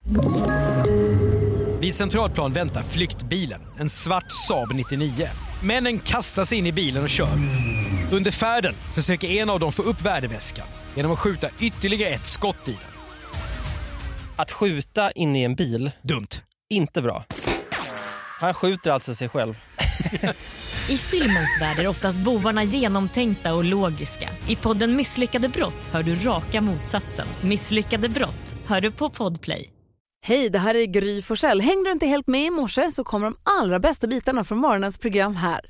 Vid Centralplan väntar flyktbilen, en svart Saab 99. Männen kastar sig in i bilen och kör. Under färden försöker en av dem få upp värdeväskan genom att skjuta ytterligare ett skott i den. Att skjuta in i en bil, dumt. Inte bra. Han skjuter alltså sig själv. I filmens värld är oftast bovarna genomtänkta och logiska. I podden Misslyckade brott hör du raka motsatsen. Misslyckade brott hör du på Podplay. Hej, det här är Gry Forssell. Hängde du inte helt med i morse så kommer de allra bästa bitarna från morgonens program här.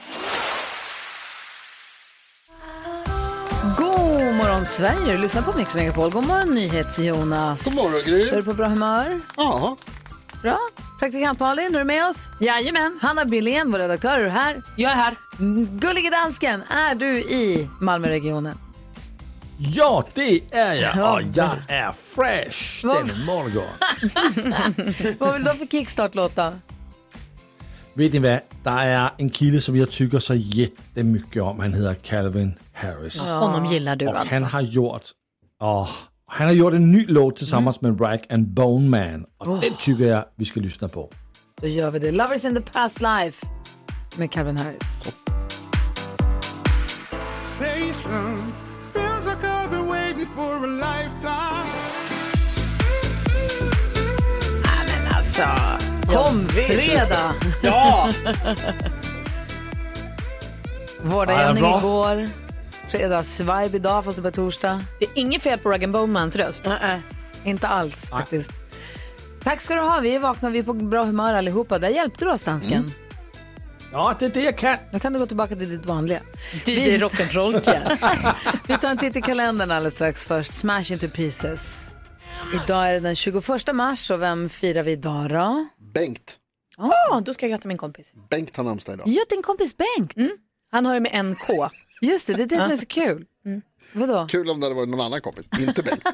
God morgon Sverige, lyssna på Mix Megapol. God morgon NyhetsJonas. God morgon Gry. Är du på bra humör? Ja. Bra. Praktikant Malin, är du med oss? Jajamän. Hanna Billén, vår redaktör, är du här? Jag är här. Gullige dansken, är du i Malmöregionen? Ja, det är jag. Och jag är fresh den morgon. Vad vill du ha för kickstart-låt då? Vet ni vad? Det är en kille som jag tycker så jättemycket om. Han heter Calvin Harris. Ja. Honom gillar du och alltså. Han har gjort en ny låt tillsammans med Rag and Bone Man. Och den tycker jag vi ska lyssna på. Då gör vi det. Lovers in the past life med Calvin Harris. Patience feels like I've been waiting for a lifetime. Men alltså, kom fredag! Ja! Vårdagjämning igår. Fredagsvibe idag fast det var torsdag. Det är inget fel på Rag & Bowmans röst. Inte alls faktiskt. Tack ska du ha, vi är vakna, vi är på bra humör allihopa. Där hjälpte du oss, dansken. Ja, det är det jag kan. Nu kan du gå tillbaka till ditt vanliga. DJ Rock'n'Roll. Vi tar en titt i kalendern alldeles strax först. Smash into pieces. Idag är det den 21 mars och vem firar vi idag då? Bengt. Då ska jag gratta min kompis. Bengt har namnsdag idag. Ja, din kompis Bengt. Han har ju med en K. Just det, det är det som är så kul. Vadå? Kul om det hade varit någon annan kompis, inte Bengt.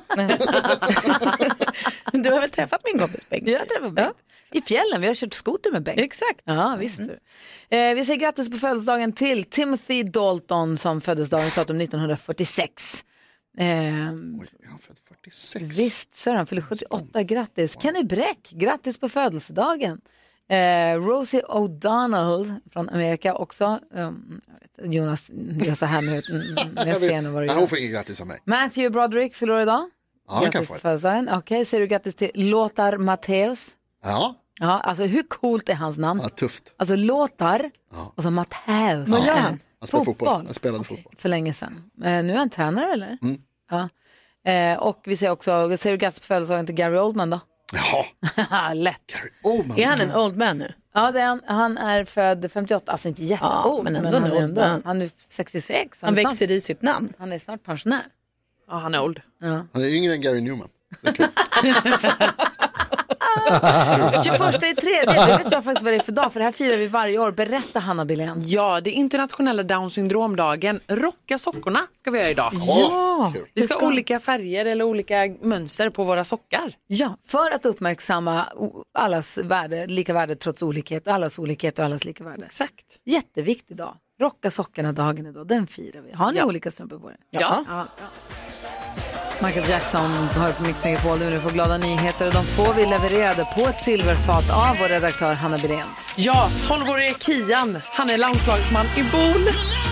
Du har väl träffat min kompis Bengt? Jag har träffat Bengt. I fjällen, vi har kört skoter med Bengt. Exakt. Ja, visst. Vi säger grattis på födelsedagen till Timothy Dalton som föddes dagens datum 1946. Oj, jag har född 46. Visst, så han fyller 78, grattis. Kenny Bräck, grattis på födelsedagen. Rosie O'Donnell från Amerika också. Jonas gör så här nu. Jag ser nu vad du gör. Hon får inget grattis av mig. Matthew Broderick fyller idag. Ja, han kan få det. Okej, säger du grattis till Lothar Matthäus? Ja. Ja, alltså hur coolt är hans namn? Ja, tufft. Alltså Lothar och så Matthäus. Vad gör han? Han spelar fotboll. Han spelade fotboll. För länge sedan. Nu är han tränare eller? Mm. Ja. Och vi säger också, säger du grattis på födelsedagen till Gary Oldman då? Ja. Lätt. Gary Oldman. Är han en old man nu? Ja, det är han är född 58, alltså inte jätteold, men ändå en old man. Han är 66. Han växer i sitt namn. Han är snart pensionär. Ja, han är old. Ja. Han är yngre än Gary Newman. Det är kul. 21/3, det vet jag faktiskt vad det är för dag, för det här firar vi varje år. Berätta, Hanna Billén. Ja, det är internationella Down syndromdagen. Rocka sockorna ska vi göra idag. Ja, vi ska ha olika färger eller olika mönster på våra sockar. Ja, för att uppmärksamma allas värde, lika värde trots olikhet, allas olikhet och allas lika värde. Exakt. Jätteviktig dag. Rocka sockorna dagen idag, den firar vi. Har ni olika strumpor på er? Ja. Michael Jackson hör på Mix Megapol nu får glada nyheter och de får vi levererade på ett silverfat av vår redaktör Hanna Billén. Ja, 12-årige Kian, han är landslagsman i boul.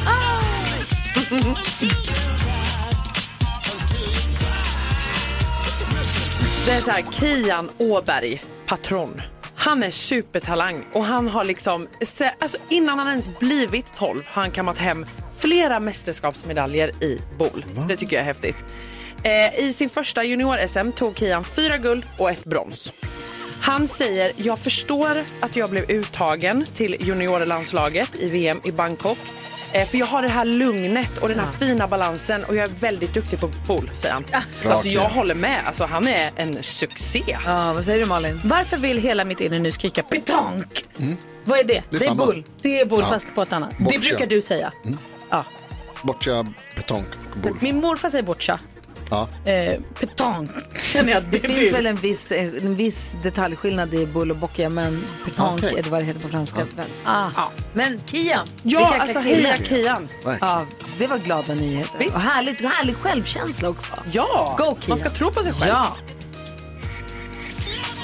Det är så här, Kian Åberg, patron. Han är supertalang och han har liksom, alltså innan han ens blivit 12 har han kammat hem flera mästerskapsmedaljer i boul. Det tycker jag är häftigt. I sin första junior-SM tog Kian 4 guld och 1 brons. Han säger, jag förstår att jag blev uttagen till juniorlandslaget i VM i Bangkok. För jag har det här lugnet och den här fina balansen och jag är väldigt duktig på boul, säger han. Alltså jag håller med, alltså han är en succé. Ja, vad säger du Malin? Varför vill hela mitt inre nu skrika petanque? Vad är det? Det är boul. Det är boul fast på ett annat. Det brukar du säga. Ja. Boccia, petanque och boul. Min morfar säger boccia. Ja. Petanque. Känner jag det finns väl en viss detaljskillnad i boul och boccia, men petanque är det vad det heter på franska. Men Kian. Ja, alltså heja Kian. Ja, det var glada nyheter. Visst. Och härlig självkänsla också. Ja, Go, Kian. man ska tro på sig själv. Ja.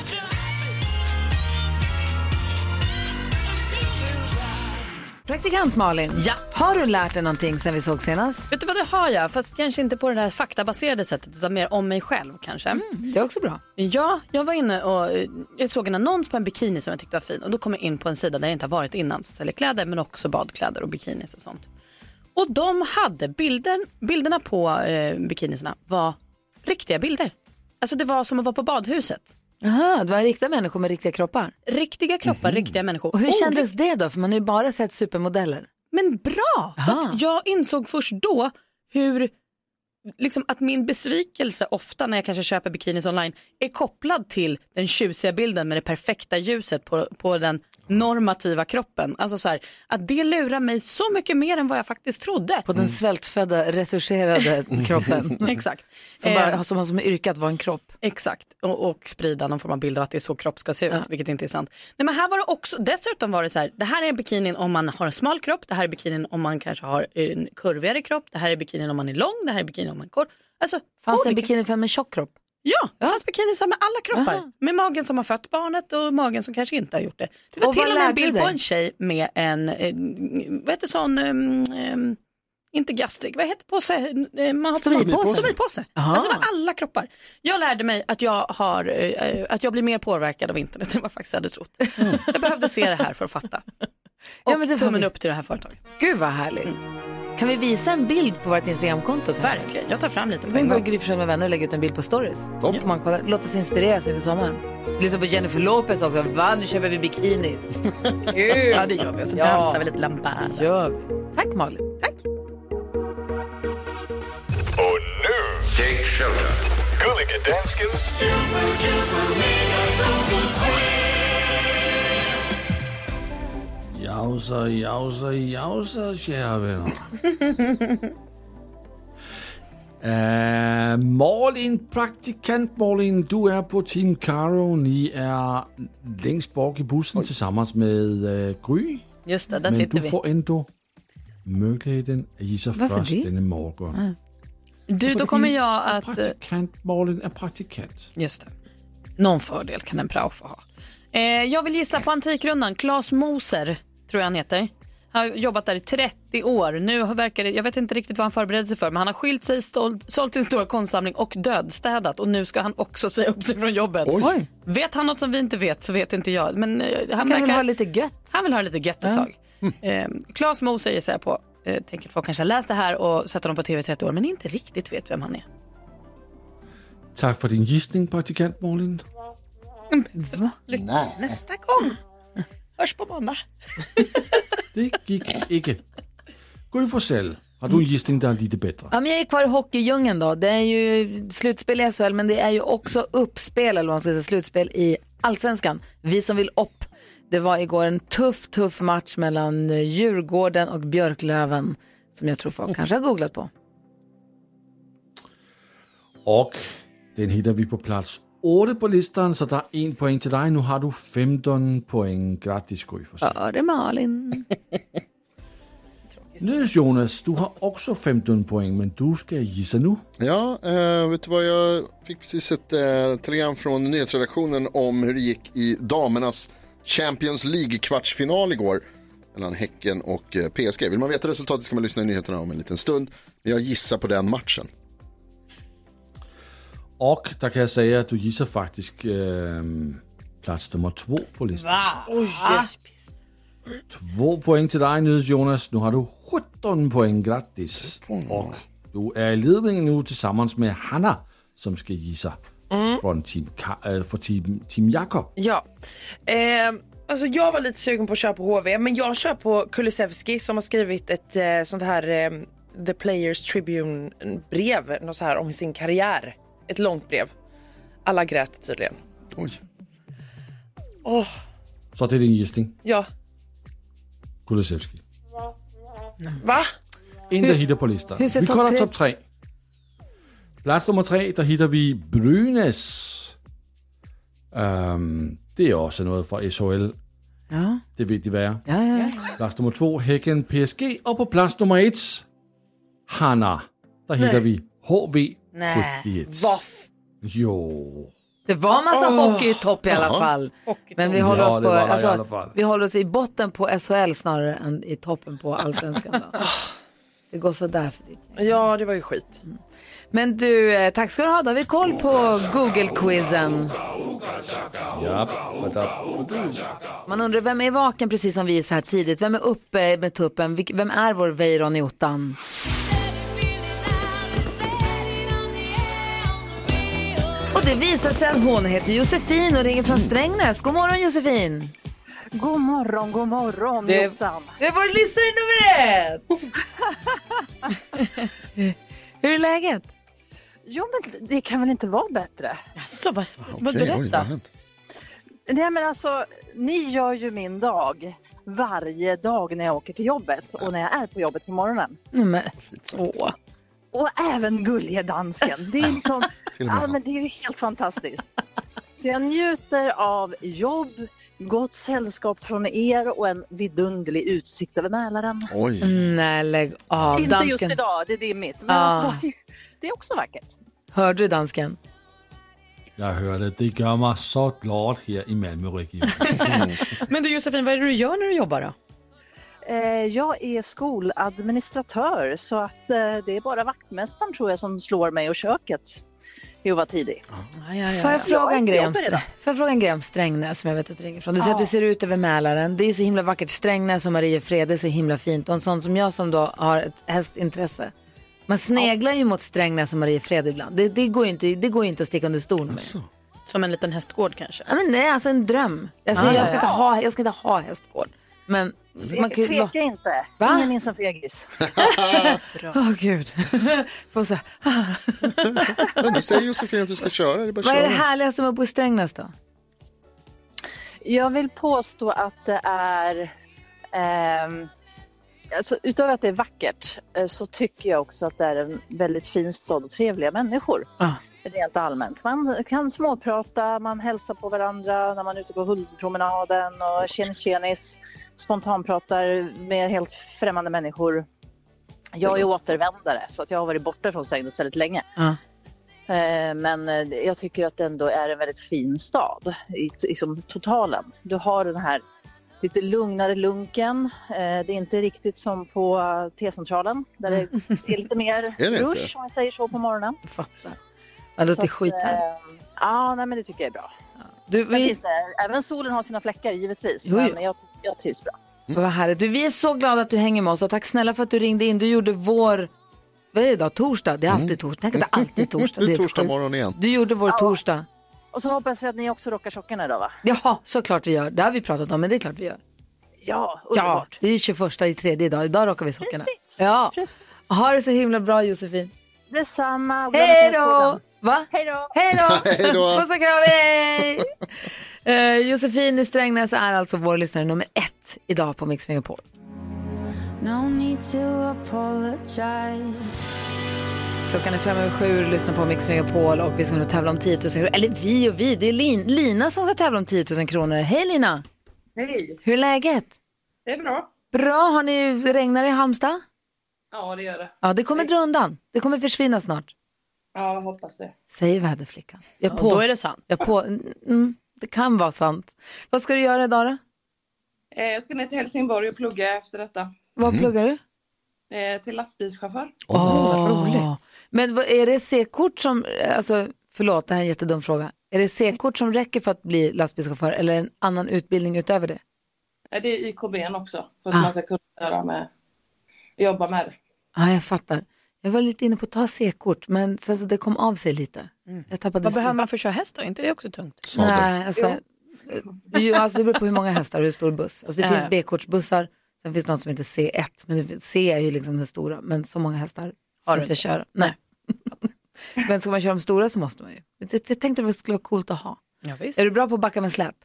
Praktikant Malin, har du lärt dig någonting sen vi såg senast? Vet du vad det har jag? Fast kanske inte på det där faktabaserade sättet utan mer om mig själv kanske. Det är också bra. Ja, jag var inne och jag såg en annons på en bikini som jag tyckte var fin. Och då kom jag in på en sida där jag inte har varit innan. Som säljer kläder men också badkläder och bikinis och sånt. Och de hade bilderna på bikinisarna var riktiga bilder. Alltså det var som att vara på badhuset. Jaha, det var riktiga människor med riktiga kroppar. Riktiga kroppar, riktiga människor. Och hur kändes det då? För man har ju bara sett supermodeller. Men bra! För att jag insåg först då hur liksom att min besvikelse ofta när jag kanske köper bikinis online är kopplad till den tjusiga bilden med det perfekta ljuset på den normativa kroppen. Alltså så här, att det lurar mig så mycket mer än vad jag faktiskt trodde. På den svältfödda, retuscherade kroppen. Exakt. Som yrkat var en kropp. Exakt. Och sprida någon form av bild av att det är så kropp ska se ut, vilket inte är sant. Nej, men här var det också, dessutom var det så här, det här är bikinin om man har en smal kropp, det här är bikinin om man kanske har en kurvigare kropp, det här är bikinin om man är lång, det här är bikinin om man är kort. Alltså, fanns det en bikini för en tjock kropp? Ja, det fanns bikinisar med alla kroppar. Aha. Med magen som har fött barnet och magen som kanske inte har gjort det. Det var till och med en bild på en tjej med en vad heter sån, inte gastrik, vad heter påse? Man har stomipåse. Alltså med alla kroppar. Jag lärde mig att jag blir mer påverkad av internet än vad jag faktiskt hade trott. Jag behövde se det här för att fatta. Och tummen upp till det här företaget. Gud vad härligt. Kan vi visa en bild på vårt Instagramkonto? Verkligen, jag tar fram lite på en gång. Gry Forssell med vänner och lägga ut en bild på stories. Man kollar, låt oss inspireras inför sommaren. Lyssna på Jennifer Lopez också. Va, nu köper vi bikinis. Ja, det gör vi. Och så dansar vi lite lambada. Gör vi. Tack Malin. Tack. Och nu, Take Shelter. Gulliga Danskens Jausa, kära vänner. Malin, praktikant Malin, du är på Team Karo. Ni är längst bak i bussen tillsammans med Gry. Just det, där sitter vi. Men du får ändå möjligheten att gissa först denna morgon. Då kommer jag att... Praktikant Malin är praktikant. Just det. Någon fördel kan en prao få ha. Jag vill gissa på Antikrundan. Claes Moser, tror jag han heter. Han har jobbat där i 30 år. Nu verkar det, jag vet inte riktigt vad han förbereder sig för, men han har skilt sig, sålt sin stora konstsamling och dödstädat. Och nu ska han också säga upp sig från jobbet. Oj. Vet han något som vi inte vet så vet inte jag. Men han vill ha lite gött. Han vill ha lite gött ett tag. Claes Moser gissar jag på. Tänker att folk kanske har läst det här och sett honom på tv i 30 år, men inte riktigt vet vem han är. Tack för din gissning, praktikant Malin. Nästa gång. Hörs på måndag. Det gick inte. Gry Forssell, har du en gissning där är lite bättre? Ja, men jag är kvar i hockeydjungeln då. Det är ju slutspel i SHL, men det är ju också uppspel, eller vad man ska säga, slutspel i Allsvenskan. Vi som vill upp. Det var igår en tuff match mellan Djurgården och Björklöven som jag tror folk kanske har googlat på. Och den hittar vi på plats 8 på listan, så det är 1 poäng till dig. Nu har du 15 poäng. Grattis, Gry Forssell. Ja, det är Malin. Jonas, du har också 15 poäng, men du ska gissa nu. Ja, vet du vad, jag fick precis ett telegram från nyhetsredaktionen om hur det gick i damernas Champions League-kvartsfinal igår mellan Häcken och PSG. Vill man veta resultatet ska man lyssna i nyheterna om en liten stund. Jag gissar på den matchen. Och där kan jag säga att du gissar faktiskt plats nummer 2 på listan. 2 poäng till dig, Jonas. Nu har du 17 poäng. Grattis. Och du är i ledningen nu tillsammans med Hanna som ska gissa från team Jakob. Ja. Alltså jag var lite sugen på att köra på HV, men jag kör på Kulusevski som har skrivit ett sånt här The Players Tribune brev, något så här om sin karriär. Ett långt brev. Alla grät tydligen. Oj. Så det är din gissning? Ja. Kulusevski. Va? Inte hittar på listan. Vi kollar topp 3. Plats nummer 3, där hittar vi Brynäs. Det är också något för SHL. Ja. Det vet I vad är. Ja. Plats nummer 2, Häcken PSG. Och på plats nummer 1, Hanna. Där hittar vi HV71. Nej, Jo. Det var en massa hockey i topp i alla fall. Men vi håller oss vi håller oss i botten på SHL snarare än i toppen på Allsvenskan. Det går så där för ditt. Ja, det var ju skit. Men du, tack ska du ha. Då har vi koll på Google-quizen. Ja. Man undrar, vem är vaken precis som vi är så här tidigt? Vem är uppe med tuppen? Vem är vår Weiron i ottan? Och det visar sig att hon heter Josefin och ringer från Strängnäs. God morgon, Josefin. God morgon, det är vår lyssnare nummer 1. Hur är läget? Jo, men det kan väl inte vara bättre. Jaså, vad berätta? Nej, men alltså, ni gör ju min dag varje dag när jag åker till jobbet och när jag är på jobbet på morgonen. Och även gulliga dansken. Det är liksom, men det är ju helt fantastiskt. Så jag njuter av jobb, gott sällskap från er och en vidunderlig utsikt över Mälaren. Oj. Nej, lägg av. Inte dansken. Just idag, det är mitt. Men alltså, det är också vackert. Hörde du dansken? Jag hörde, det gör mig så glad här i Malmöregionen. Men du Josefin, vad är det du gör när du jobbar då? Jag är skoladministratör så att det är bara vaktmästaren tror jag som slår mig och köket. Jag var tidig. Får jag fråga en grej om Strängnäs som jag vet att du ringer från? Du säger att du ser ut över Mälaren. Det är så himla vackert. Strängnäs och Mariefred är så himla fint. Och en sån som jag som då har ett hästintresse. Man sneglar ju mot Strängnäs och Mariefred ibland. Det går inte att sticka under stol med. Som en liten hästgård kanske? Ja, men det är alltså en dröm. Alltså, jag ska inte ha hästgård. Men man kan tveka inte. Va? Ingen minns en fegis. Gud. Får så. Du säger Josefin att du ska köra. Det är bara vad är det köra. härligaste med att bo i Strängnäs då? Jag vill påstå att det är alltså, utöver att det är vackert så tycker jag också att det är en väldigt fin stad och trevliga människor. Rent allmänt. Man kan småprata, man hälsar på varandra när man är ute på Huldpromenaden och tjenis, spontanpratar med helt främmande människor. Jag är återvändare så att jag har varit borta från Strängnäs väldigt länge. Men jag tycker att det ändå är en väldigt fin stad i totalen. Du har den här lite lugnare lunken. Det är inte riktigt som på T-centralen där det är lite mer rush om man säger så på morgonen. Jag fattar. Det låter skit här. Nej, men det tycker jag är bra. Även solen har sina fläckar givetvis. Men jag trivs bra. Vad härligt. Vi är så glada att du hänger med oss och tack snälla för att du ringde in. Du gjorde vad är det idag? Torsdag? Det är alltid torsdag. Det är alltid torsdag. Det är torsdag morgon igen. Du gjorde vår torsdag. Och så hoppas jag att ni också rockar sockorna idag, va? Ja, såklart vi gör. Det har vi pratat om, men det är klart vi gör. Ja, underbart. Det är 21:a idag. Idag rockar vi sockorna. Precis. Ha det så himla bra, Josefin. Detsamma. Hej då! Va? Hej då! Hej då! Puss och kram, hej! Josefin i Strängnäs är alltså vår lyssnare nummer 1 idag på Mix Megapol. No need to apologize. Klockan är 5:07 och lyssnar på Mix Megapol och vi ska nu tävla om 10 000 kronor. Eller vi, det är Lina som ska tävla om 10 000 kronor. Hej Lina! Hej! Hur är läget? Det är bra. Bra, har ni regnar i Halmstad? Ja, det gör det. Ja, det kommer dra undan. Det kommer försvinna snart. Ja, jag hoppas det. Säger väderflickan. Då är det sant. Det kan vara sant. Vad ska du göra idag då? Jag ska ner till Helsingborg och plugga efter detta. Vad pluggar du? Till lastbilschaufför. Vad roligt. Men är det C-kort som, alltså förlåt, det här är en jättedum fråga. Är det C-kort som räcker för att bli lastbilschaufför eller en annan utbildning utöver det? Det är YKB också. För att man ska kunna jobba med det. Ja, jag fattar. Jag var lite inne på att ta C-kort, men sen så det kom av sig lite. Jag tappade vad behöver man för att köra häst då? Inte det är också tungt? Nej, alltså det beror på hur många hästar och hur stor buss. Alltså det finns B-kortsbussar, sen finns det något som heter C1. Men C är ju liksom den stora, men så många hästar har du inte köra. Nej. Men ska man köra de stora så måste man ju. Jag tänkte att det skulle vara coolt att ha. Ja, visst. Är du bra på att backa med släp?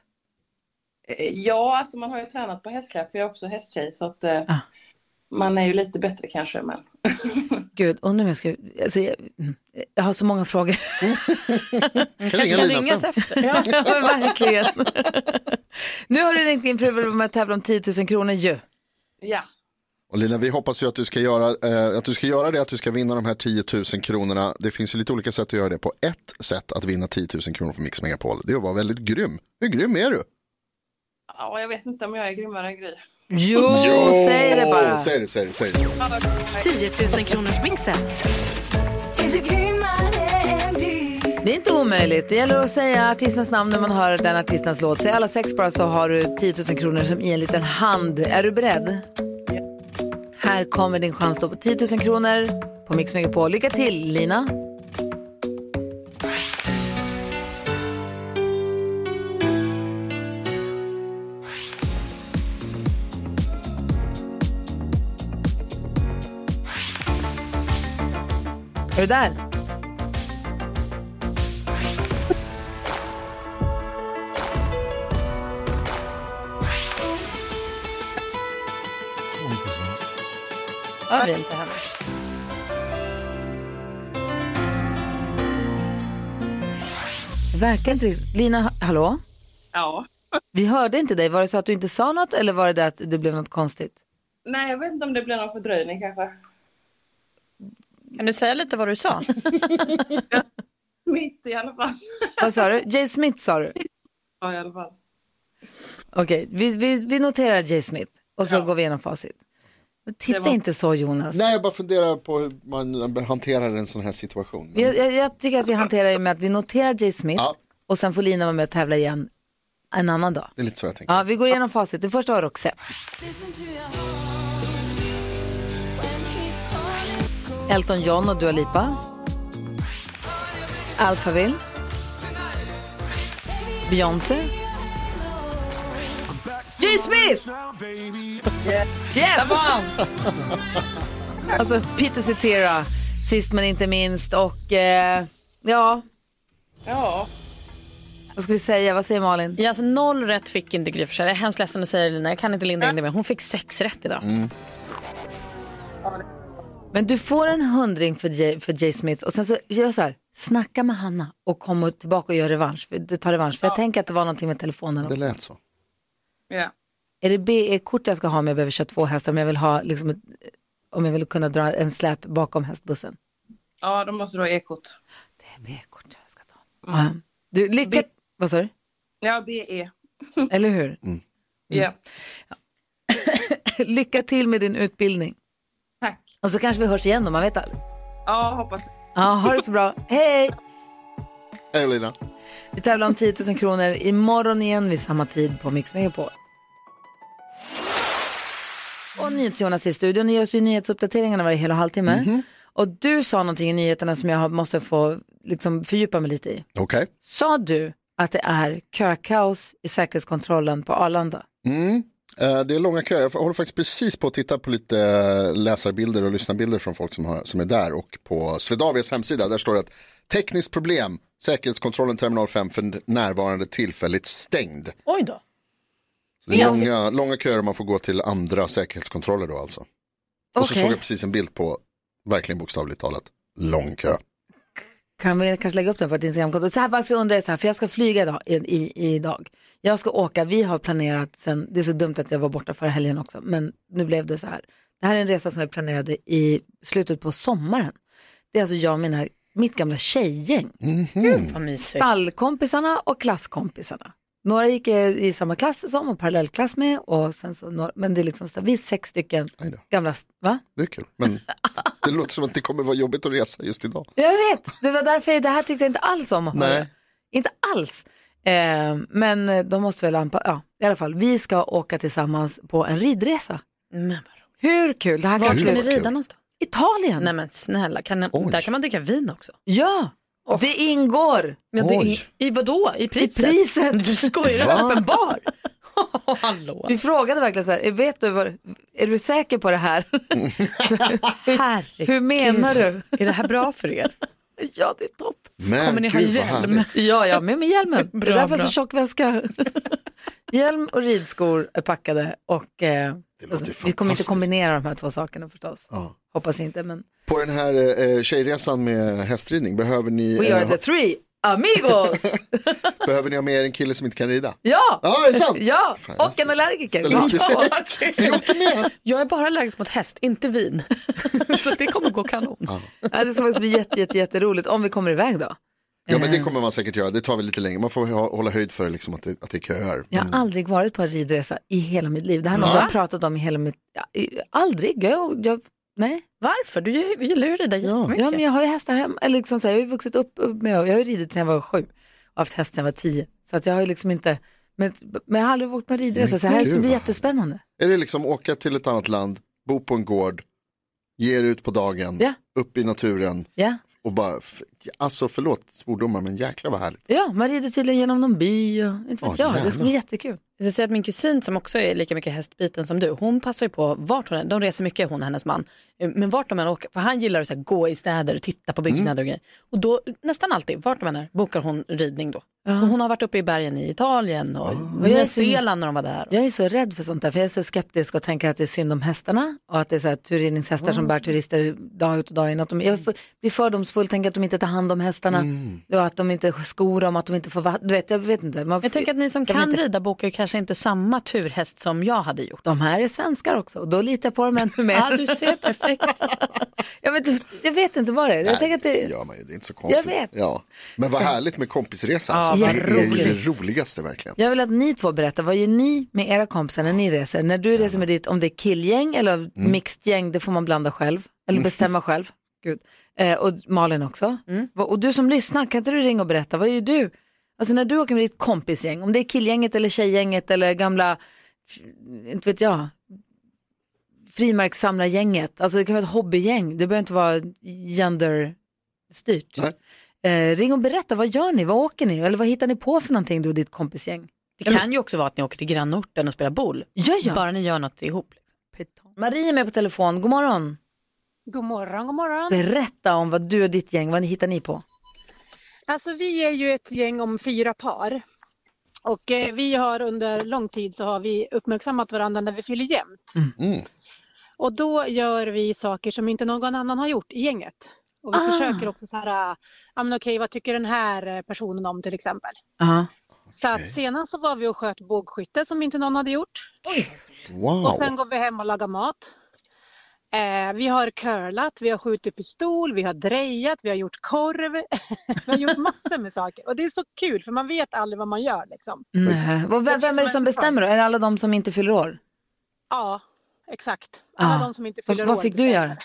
Ja, alltså man har ju tränat på hästsläp, för jag är också hästtjej, så att man är ju lite bättre kanske, men... Gud, undrar om jag ska... Alltså, jag har så många frågor. Kanske kan ringas efter. Ja, verkligen. Nu har du ringt in för att med att tävla om 10 000 kronor ju. Ja. Och Lina, vi hoppas ju att du ska göra det, att du ska vinna de här 10 000 kronorna. Det finns ju lite olika sätt att göra det på. Ett sätt att vinna 10 000 kronor på Mix Megapol, det är att vara väldigt grym. Hur grym är du? Ja, jag vet inte om jag är grymmare än Gry. Jo, säg det bara. Säg det. 10 000 kronors mixen. Det är inte omöjligt. Det gäller att säga artistens namn när man hör den artistens låt. Säg alla 6 bara så har du 10 000 kronor som i en liten hand. Är du beredd? Ja. Här kommer din chans då på 10 000 kronor på Mix Megapol. Lycka till, Lina. Är du där? Ja, vi är inte hemma. Verkar inte riktigt. Lina, hallå? Ja. Vi hörde inte dig. Var det så att du inte sa något eller var det att det blev något konstigt? Nej, jag vet inte om det blev någon fördröjning kanske. Kan du säga lite vad du sa? Smith i alla fall. Vad sa du? Jay Smith sa du? Ja, i alla fall. Okej, vi noterar Jay Smith och så går vi igenom facit. Titta inte så, Jonas. Nej, jag bara funderar på hur man hanterar en sån här situation. Jag tycker att vi hanterar det med att vi noterar Jay Smith och sen får Lina vara med och tävla igen en annan dag. Det är lite så jag tänker. Ja, vi går igenom facit. Det första var Roxette. Elton John och Dua Lipa. Alphaville. Beyoncé. Jay Smith! Yes! Alltså Peter Cetera, sist men inte minst. Och ja. Vad ska vi säga? Vad säger Malin? Ja, alltså 0 rätt fick inte Gry Forssell. Jag är hemskt ledsen att säga det, Lina. Jag kan inte linda in det, men hon fick 6 rätt idag. Men du får en 100 för Jay Smith och sen så gör jag så här, snacka med Hanna och kom tillbaka och gör revansch. Du tar revansch, för jag tänker att det var någonting med telefonen också. Det lät så. Ja. Är det BE-kort jag ska ha om jag behöver köra 2 hästar, om jag vill ha liksom om jag vill kunna dra en släp bakom hästbussen? Ja, då måste du ha e-kort. Det är BE-kort jag ska ta. Du, vad sa du? Ja, BE. Eller hur? Ja. Lycka till med din utbildning. Tack. Och så kanske vi hörs igen om man vet aldrig. Ja, hoppas. Ja, ha det så bra. Hej! Hej, Lina. Vi tävlar om 10 000 kronor imorgon igen vid samma tid på Mix Megapol. Och NyhetsJonas i studion. Ni görs ju nyhetsuppdateringarna varje hel och halvtimme. Och du sa någonting i nyheterna som jag måste få liksom fördjupa mig lite i. Okej. Sa du att det är kökaos i säkerhetskontrollen på Arlanda? Det är långa köer. Jag håller faktiskt precis på att titta på lite läsarbilder och lyssnarbilder från folk som är där. Och på Swedavias hemsida där står det att tekniskt problem, säkerhetskontrollen terminal 5 för närvarande tillfälligt stängd. Oj då. Så det är långa köer, man får gå till andra säkerhetskontroller då alltså. Och så såg jag precis en bild på, verkligen bokstavligt talat, lång kö. Kan vi kanske lägga upp den på ett Instagramkonto? Så här, varför undrar jag så här? För jag ska flyga idag. Jag ska åka, vi har planerat sen, det är så dumt att jag var borta förra helgen också, men nu blev det så här. Det här är en resa som jag planerade i slutet på sommaren. Det är alltså jag och mitt gamla tjejgäng. Stallkompisarna och klasskompisarna. Några gick i samma klass som och parallellklass med och sen så men det är liksom så, vi är 6 stycken gamla, va? Det är kul, men det låter som att det kommer vara jobbigt att resa just idag. Jag vet, det var därför det här tyckte jag inte alls om att höra. Inte alls. Men de måste väl i alla fall, vi ska åka tillsammans på en ridresa. Hur kul? Det här var ska ni rida någonstans? Italien. Nej men snälla, där kan man dricka vin också. Ja. Det ingår. Ja, i vadå? I priset? I priset. Du skojar, det är öppen bar. Hallå. Vi frågade verkligen så här, är du säker på det här? Herregud. Hur menar du? Är det här bra för er? Ja, det är topp. Men kommer ni ha hjälm? Ja, med hjälmen. Bra, det är därför så tjock väska. Hjälm och ridskor är packade och vi kommer inte kombinera de här 2 sakerna förstås. Hoppas inte, men... På den här tjejresan med hästridning behöver ni... We are the 3. Amigos! Behöver ni ha med er en kille som inte kan rida? Ja! Ja, är det sant? Ja, och en allergiker. Jag är bara allergisk mot häst, inte vin. Så det kommer gå kanon. Ja, det ska faktiskt bli jätteroligt om vi kommer iväg då. Ja, men det kommer man säkert göra. Det tar väl lite längre. Man får hålla höjd för liksom att det är köer. Jag har aldrig varit på en ridresa i hela mitt liv. Det här är något jag har pratat om i hela mitt... Aldrig. Nej. Varför? Du gillar ju att rida jättemycket. Ja, men jag har ju hästar hem. Eller liksom så här, jag har ju vuxit upp med... Jag har ju ridit sedan jag var 7 och haft häst sedan jag var 10. Så att jag har ju liksom inte... Men jag har aldrig varit på en ridresa. Så här ska bli jättespännande. Är det liksom åka till ett annat land, bo på en gård, ge er ut på dagen, upp i naturen och bara... Alltså förlåt svordomar, men jäklar vad härligt. Ja, man rider tydligen genom någon by och inte vet jag. Det ska bli jättekul. Jag säger att min kusin som också är lika mycket hästbiten som du, hon passar ju på vart hon är. De reser mycket, hon och hennes man. Men vart de än åker, för han gillar att så här, gå i städer och titta på byggnader och grejer. Och då, nästan alltid, vart de än är, bokar hon ridning då. Så hon har varit uppe i bergen i Italien och Nya Zeeland när de var där. Jag är så rädd för sånt där, för jag är så skeptisk och tänker att det är synd om hästarna. Och att det är så här turridningshästar som bär turister dag ut och dag in. Att jag blir fördomsfull, tänker att de inte tar hand om hästarna. Och att de inte skor dem, att de inte får vatten. Jag vet inte. Jag tänker att ni som kan rida bokar kanske inte samma turhäst som jag hade gjort. De här är svenskar också, och då litar jag på dem ännu mer. Ja, du ser perfekt. Jag vet inte vad det är. Jag tänker att det gör man ju, det är inte så konstigt. Jag vet. Ja. Men vad härligt med kompisresa. Ja, alltså. Det är ju roligt. det roligaste verkligen. Jag vill att ni två berättar, vad gör ni med era kompisar när ni reser? När du reser med ditt, om det är killgäng eller mixed gäng, det får man blanda själv. Eller bestämma själv. Gud. Och Malin också. Och du som lyssnar, kan inte du ringa och berätta, vad gör du? Alltså när du åker med ditt kompisgäng, om det är killgänget eller tjejgänget eller gamla, inte vet jag, frimärkssamlargänget. Alltså det kan vara ett hobbygäng, det behöver inte vara genderstyrt. Ring och berätta, vad gör ni? Vad åker ni? Eller vad hittar ni på för någonting du och ditt kompisgäng? Det kan ju också vara att ni åker till grannorten och spelar boll. Ja. Bara ni gör något ihop. Liksom. Marie är med på telefon, god morgon. God morgon, god morgon. Berätta om vad du och ditt gäng, vad hittar ni på? Alltså vi är ju ett gäng om 4 par. Och vi har under lång tid så har vi uppmärksammat varandra när vi fyller jämnt. Och då gör vi saker som inte någon annan har gjort i gänget. Och vi försöker också så här, okej, vad tycker den här personen om till exempel. Så att senast så var vi och sköt bågskytte som inte någon hade gjort. Wow. Och sen går vi hem och lagar mat. Vi har curlat, vi har skjutit pistol, vi har drejat, vi har gjort korv. Vi har gjort massor med saker. Och det är så kul för man vet aldrig vad man gör liksom. Vem är det som bestämmer då? Är det alla de som inte fyller år? Ja, exakt. Alla de som inte fyller år. Vad fick du göra?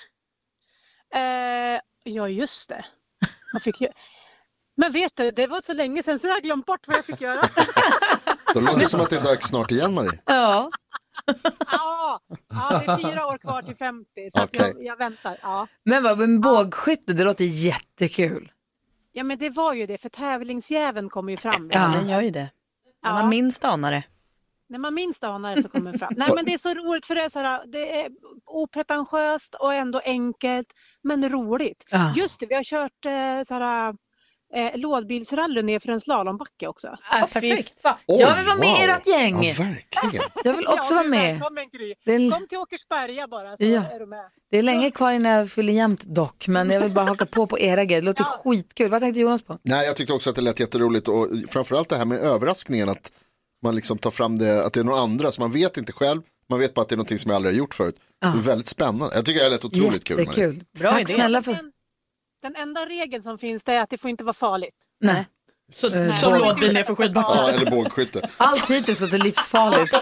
Ja, just det. Men vet du, det var så länge sedan så jag har glömt bort vad jag fick göra. Då låter det som att det är dags snart igen, Marie. Ja. Ja, det är 4 år kvar till 50 så att jag väntar. Ja. Men bågskytte, det låter jättekul. Ja, men det var ju det, för tävlingsjäveln kommer ju fram. Ja, den gör ju det. När man minst anar det. När man minst anar det så kommer det fram. Nej, men det är så roligt för det är, så här, det är opretentiöst och ändå enkelt, men roligt. Just det, vi har kört så här... lådbilsrally ner för en slalombacke också. Perfekt. Jag vill vara med i ert gäng. Ja, verkligen. Jag vill också vara med. Kom till Åkersberga bara så är du med. Det är länge kvar innan jag fyller jämnt dock, men jag vill bara haka på era grejer. Det låter skitkul. Vad tänkte Jonas på? Nej, jag tyckte också att det lät jätteroligt och framförallt det här med överraskningen att man liksom tar fram det, att det är någon andra som man vet inte själv. Man vet bara att det är någonting som jag aldrig har gjort förut. Det är väldigt spännande. Jag tycker det lät otroligt kul. Jättekul. Bra Tack idé. snälla för... Den enda regeln som finns det är att det får inte vara farligt. Nej. Som lådbil ner för skidbacken. Ja, eller bågskytte. Allt hittills låter livsfarligt.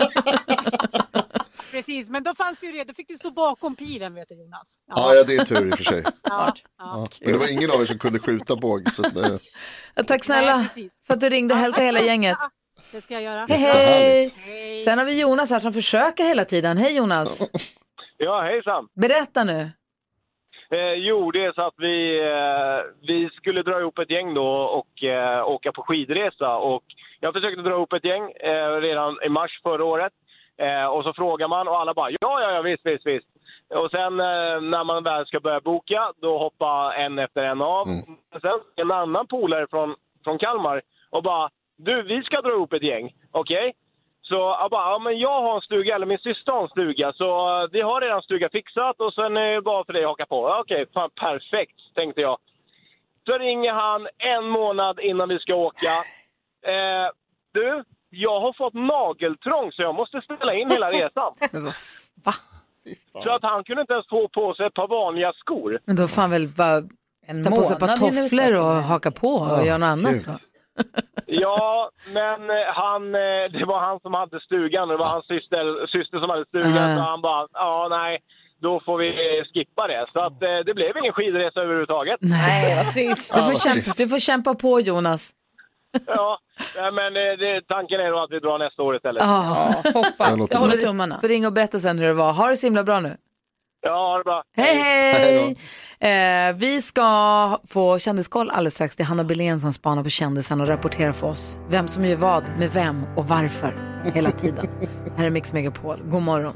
Precis, men då fanns det ju då fick du stå bakom pilen, vet du, Jonas. Ja, det är tur i och för sig. Ja. Men det var ingen av er som kunde skjuta båg. Så att, tack snälla för att du ringde och hälsade hela gänget. Det ska jag göra. Hej. Sen har vi Jonas här som försöker hela tiden. Hej Jonas. Ja, hejsan. Berätta nu. Jo, det är så att vi skulle dra ihop ett gäng då och åka på skidresa. Och jag försökte dra ihop ett gäng redan i mars förra året. Och så frågar man och alla bara, ja, visst. Och sen när man väl ska börja boka, då hoppar en efter en av. Sen en annan polare från Kalmar och bara, du, vi ska dra ihop ett gäng, okej? Så jag bara, men jag har en stuga, eller min syster har en stuga. Så vi har redan stuga fixat och sen är det bara för dig att haka på. Okej, fan perfekt, tänkte jag. Så ringer han en månad innan vi ska åka. Du, jag har fått nageltrång så jag måste ställa in hela resan. Va? Så att han kunde inte ens få på sig ett par vanliga skor. Men då fan väl bara ta på sig ett par tofflor och haka på och göra något annat då. Ja, men det var han som hade stugan. Det var hans syster som hade stugan. Så han bara, nej, då får vi skippa det. Så att det blev ingen skidresa överhuvudtaget. Nej, vad trist. Du får kämpa på, Jonas. Ja, men tanken är då att vi drar nästa år istället. Hoppas. Jag håller tummarna. Får ringa och berätta sen hur det var. Ha det så himla bra nu. Ja, ha det bra. Hej! Vi ska få kändiskoll alldeles strax. Det är Hanna Billén som spanar på kändisen och rapporterar för oss. Vem som gör vad, med vem och varför. Hela tiden. Här är Mix Megapol. God morgon.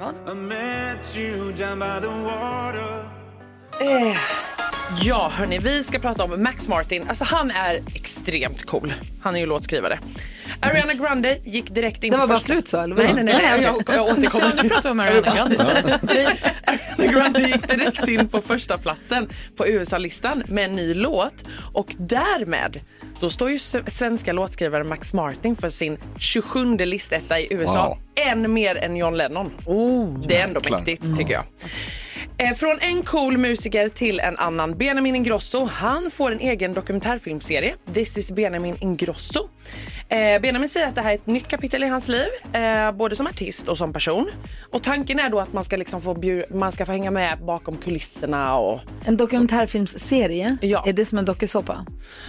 Ja, hörni, vi ska prata om Max Martin. Alltså han är extremt cool. Han är ju låtskrivare. Ariana Grande gick direkt in det på var bara slut så, eller? Nej, jag återkommer. Nu pratar vi om Ariana Grande. Ariana Grande gick direkt in på första platsen på USA-listan med en ny låt. Och därmed, då står ju svenska låtskrivaren Max Martin för sin 27:e listetta i USA. Wow. Än mer än John Lennon. Det är ändå mäktigt, tycker jag. Från en cool musiker till en annan. Benjamin Ingrosso, han får en egen dokumentärfilmserie. This is Benjamin Ingrosso. Benjamin säger att det här är ett nytt kapitel i hans liv, både som artist och som person. Och tanken är då att man ska liksom man ska få hänga med bakom kulisserna. Och en dokumentärfilmsserie? Ja. Är det som en dokusåpa?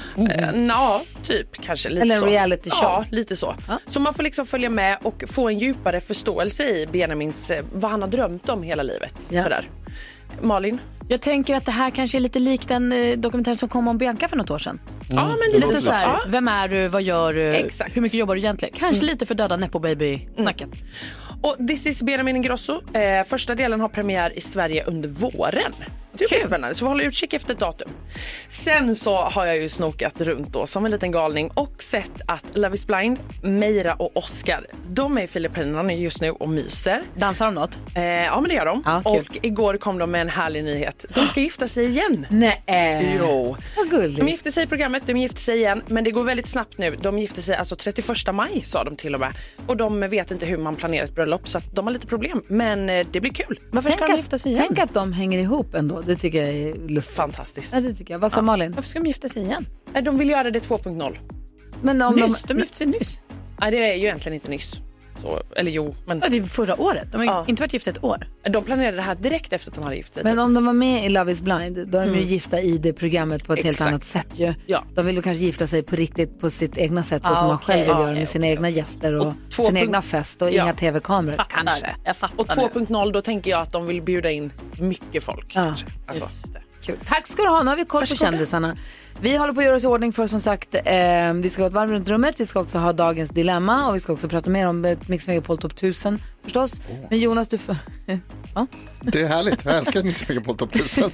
Ja, typ kanske lite eller en så. reality show? Ja, lite så. Så man får liksom följa med och få en djupare förståelse i Benjamins, vad han har drömt om hela livet. Sådär. Malin? Jag tänker att det här kanske är lite likt den dokumentär som kom om Bianca för något år sedan. Ja, men lite så här, vem är du, vad gör du, exakt. Hur mycket jobbar du egentligen? Kanske lite för döda Nepo Baby-snacket. Och This is Benjamin Ingrosso. Första delen har premiär i Sverige under våren. Det är spännande, så vi håller utkik efter ett datum. Sen så har jag ju snokat runt då som en liten galning och sett att Love is Blind, Meira och Oscar, de är i Filippinerna just nu och myser. Dansar de något? Ja, men det gör de. Och igår kom de med en härlig nyhet. De ska gifta sig igen. Nej. Jo. Vad gulligt. De gifte sig i programmet, de gifte sig igen, men det går väldigt snabbt nu. De gifte sig alltså 31 maj, sa de till och med. Och de vet inte hur man planerar ett bröllop, så att de har lite problem. Men det blir kul. Varför ska de gifta sig igen? Tänk att de hänger ihop ändå. Det tycker jag är fantastiskt. Ja, det tycker jag. Vad sa Malin? Varför ska de gifta sig igen? De vill göra det 2.0. Men om de gifte sig nyss. Nej, det är ju egentligen inte nyss. Så, eller jo, men... Ja, det är förra året. De har inte varit gifta ett år. De planerade det här direkt efter att de hade gift sig. Men om de var med i Love is Blind, då är de ju gifta i det programmet på ett helt annat sätt ju. Ja. De vill ju kanske gifta sig på riktigt på sitt egna sätt, så som man själv vill göra med sina egna gäster och sin egna fest och inga tv-kameror. Kanske. Och 2.0, då tänker jag att de vill bjuda in mycket folk. Kanske. Alltså. Kul. Tack ska du ha, nu har vi koll på kändisarna. Vi håller på att göra oss i ordning för, som sagt, vi ska ha ett varv runt rummet. Vi ska också ha dagens dilemma och vi ska också prata mer om Mix Megapol Top 1000 förstås. Men Jonas, du får... ja. Det är härligt, jag älskar Mix Megapol Top 1000.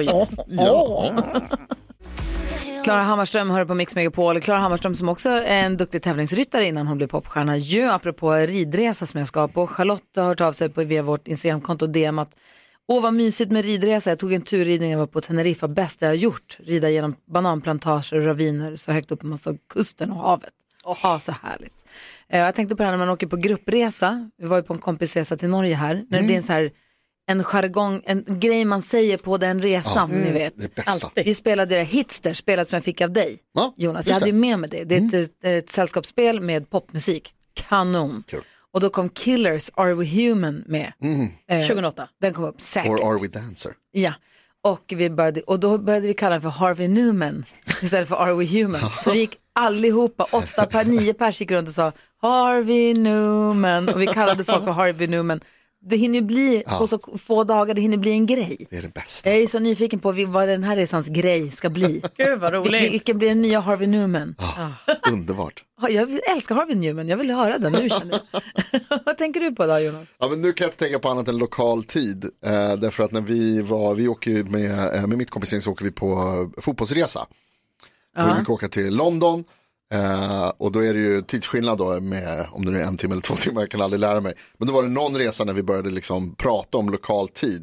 Klara Hammarström hör på Mix Megapol. Klara Hammarström som också är en duktig tävlingsryttare innan hon blev popstjärna. Apropå ridresa som jag ska på. Charlotte har hört av sig via vårt Instagramkonto DM att vad mysigt med ridresa. Jag tog en turridning, jag var på Teneriffa, bästa jag har gjort. Rida genom bananplantager och raviner så högt upp på massa kusten och havet. Så härligt. Jag tänkte på det här när man åker på gruppresa. Vi var ju på en kompisresa till Norge här. När det blir en så här en jargong, en grej man säger på den resan, ni vet. Det bästa. Vi spelade det Hitster, spelat som jag fick av dig, Jonas. Jag hade ju med mig det. Det är ett sällskapsspel med popmusik. Kanon. Cool. Och då kom Killers, Are We Human med. 2008. Den kom upp säkert. Or Are We Dancer. Ja. Och då började vi kalla den för Harvey Newman istället för Are We Human. Så vi gick allihopa, 9 pers gick runt och sa Harvey Newman. Och vi kallade folk för Harvey Newman. Det hinner bli, på så få dagar, det hinner bli en grej. Det är det bästa. Jag är så nyfiken på vad den här resans grej ska bli. Gud vad roligt. Vilken blir den nya Harvey Newman? Underbart. Jag älskar Harvey Newman, jag vill höra den nu, känner jag. Vad tänker du på då, Jonas? Ja, men nu kan jag inte tänka på annat än lokal tid. Därför att när vi åker med mitt kompisgäng så åker vi på fotbollsresa. Vi brukar åka till London. Och då är det ju tidsskillnad då med, om det är 1 timme eller 2 timmar, jag kan aldrig lära mig. Men då var det någon resa när vi började liksom prata om lokal tid.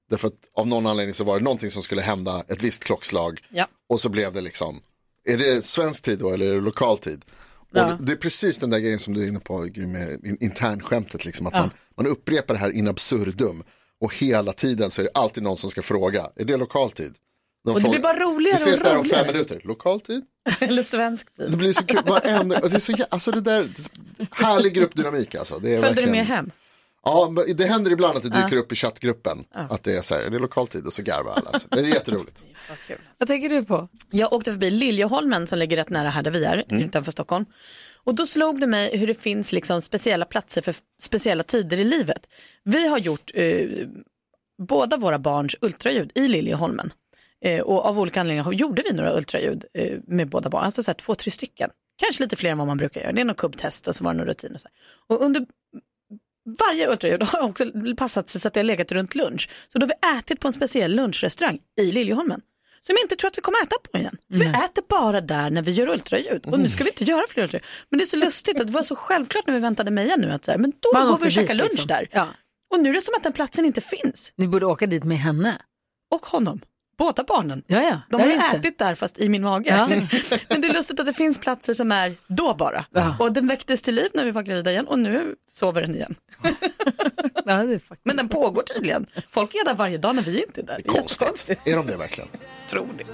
Därför att av någon anledning så var det någonting som skulle hända ett visst klockslag. Ja. Och så blev det liksom, är det svensk tid då eller är det lokal tid? Ja. Och det är precis den där grejen som du är inne på med internskämtet liksom, att man upprepar det här in absurdum. Och hela tiden så är det alltid någon som ska fråga, är det lokal tid? Och det blir bara roligare och roligare. Vi ses där om 5 minuter, lokal tid? Eller svensk tid. Det blir så kul, det är så, alltså det där, härlig gruppdynamik alltså. Det är följde verkligen... du med hem? Ja, det händer ibland att det dyker upp i chattgruppen. Att det är så här, det är lokaltid och så garvar alla. Alltså. Det är jätteroligt. Vad tänker du på? Jag åkte förbi Liljeholmen som ligger rätt nära här där vi är, utanför Stockholm. Och då slog det mig hur det finns liksom speciella platser för speciella tider i livet. Vi har gjort båda våra barns ultraljud i Liljeholmen. Och av olika anledningar gjorde vi några ultraljud med båda barn. Alltså så här 2-3 stycken. Kanske lite fler än vad man brukar göra. Det är någon kubbtest och så var det någon rutin och så här. Och under varje ultraljud har också passat sig så att det har legat runt lunch. Så då har vi ätit på en speciell lunchrestaurang i Liljeholmen. Som jag inte tror att vi kommer äta på igen. För vi äter bara där när vi gör ultraljud. Och nu ska vi inte göra fler ultraljud. Men det är så lustigt att det var så självklart när vi väntade Meja nu. Att så här, men då går vi och käkar lunch liksom. Där. Ja. Och nu är det som att den platsen inte finns. Ni borde åka dit med henne. Och honom. Båda barnen. Ja. De har ju ätit där fast i min mage. Ja. Men det är lustigt att det finns platser som är då bara. Ja. Och den väcktes till liv när vi var gravida igen. Och nu sover den igen. Ja, det är faktiskt... Men den pågår tydligen. Folk är där varje dag när vi inte är där. Det är konstigt. Är de det verkligen? Tror det.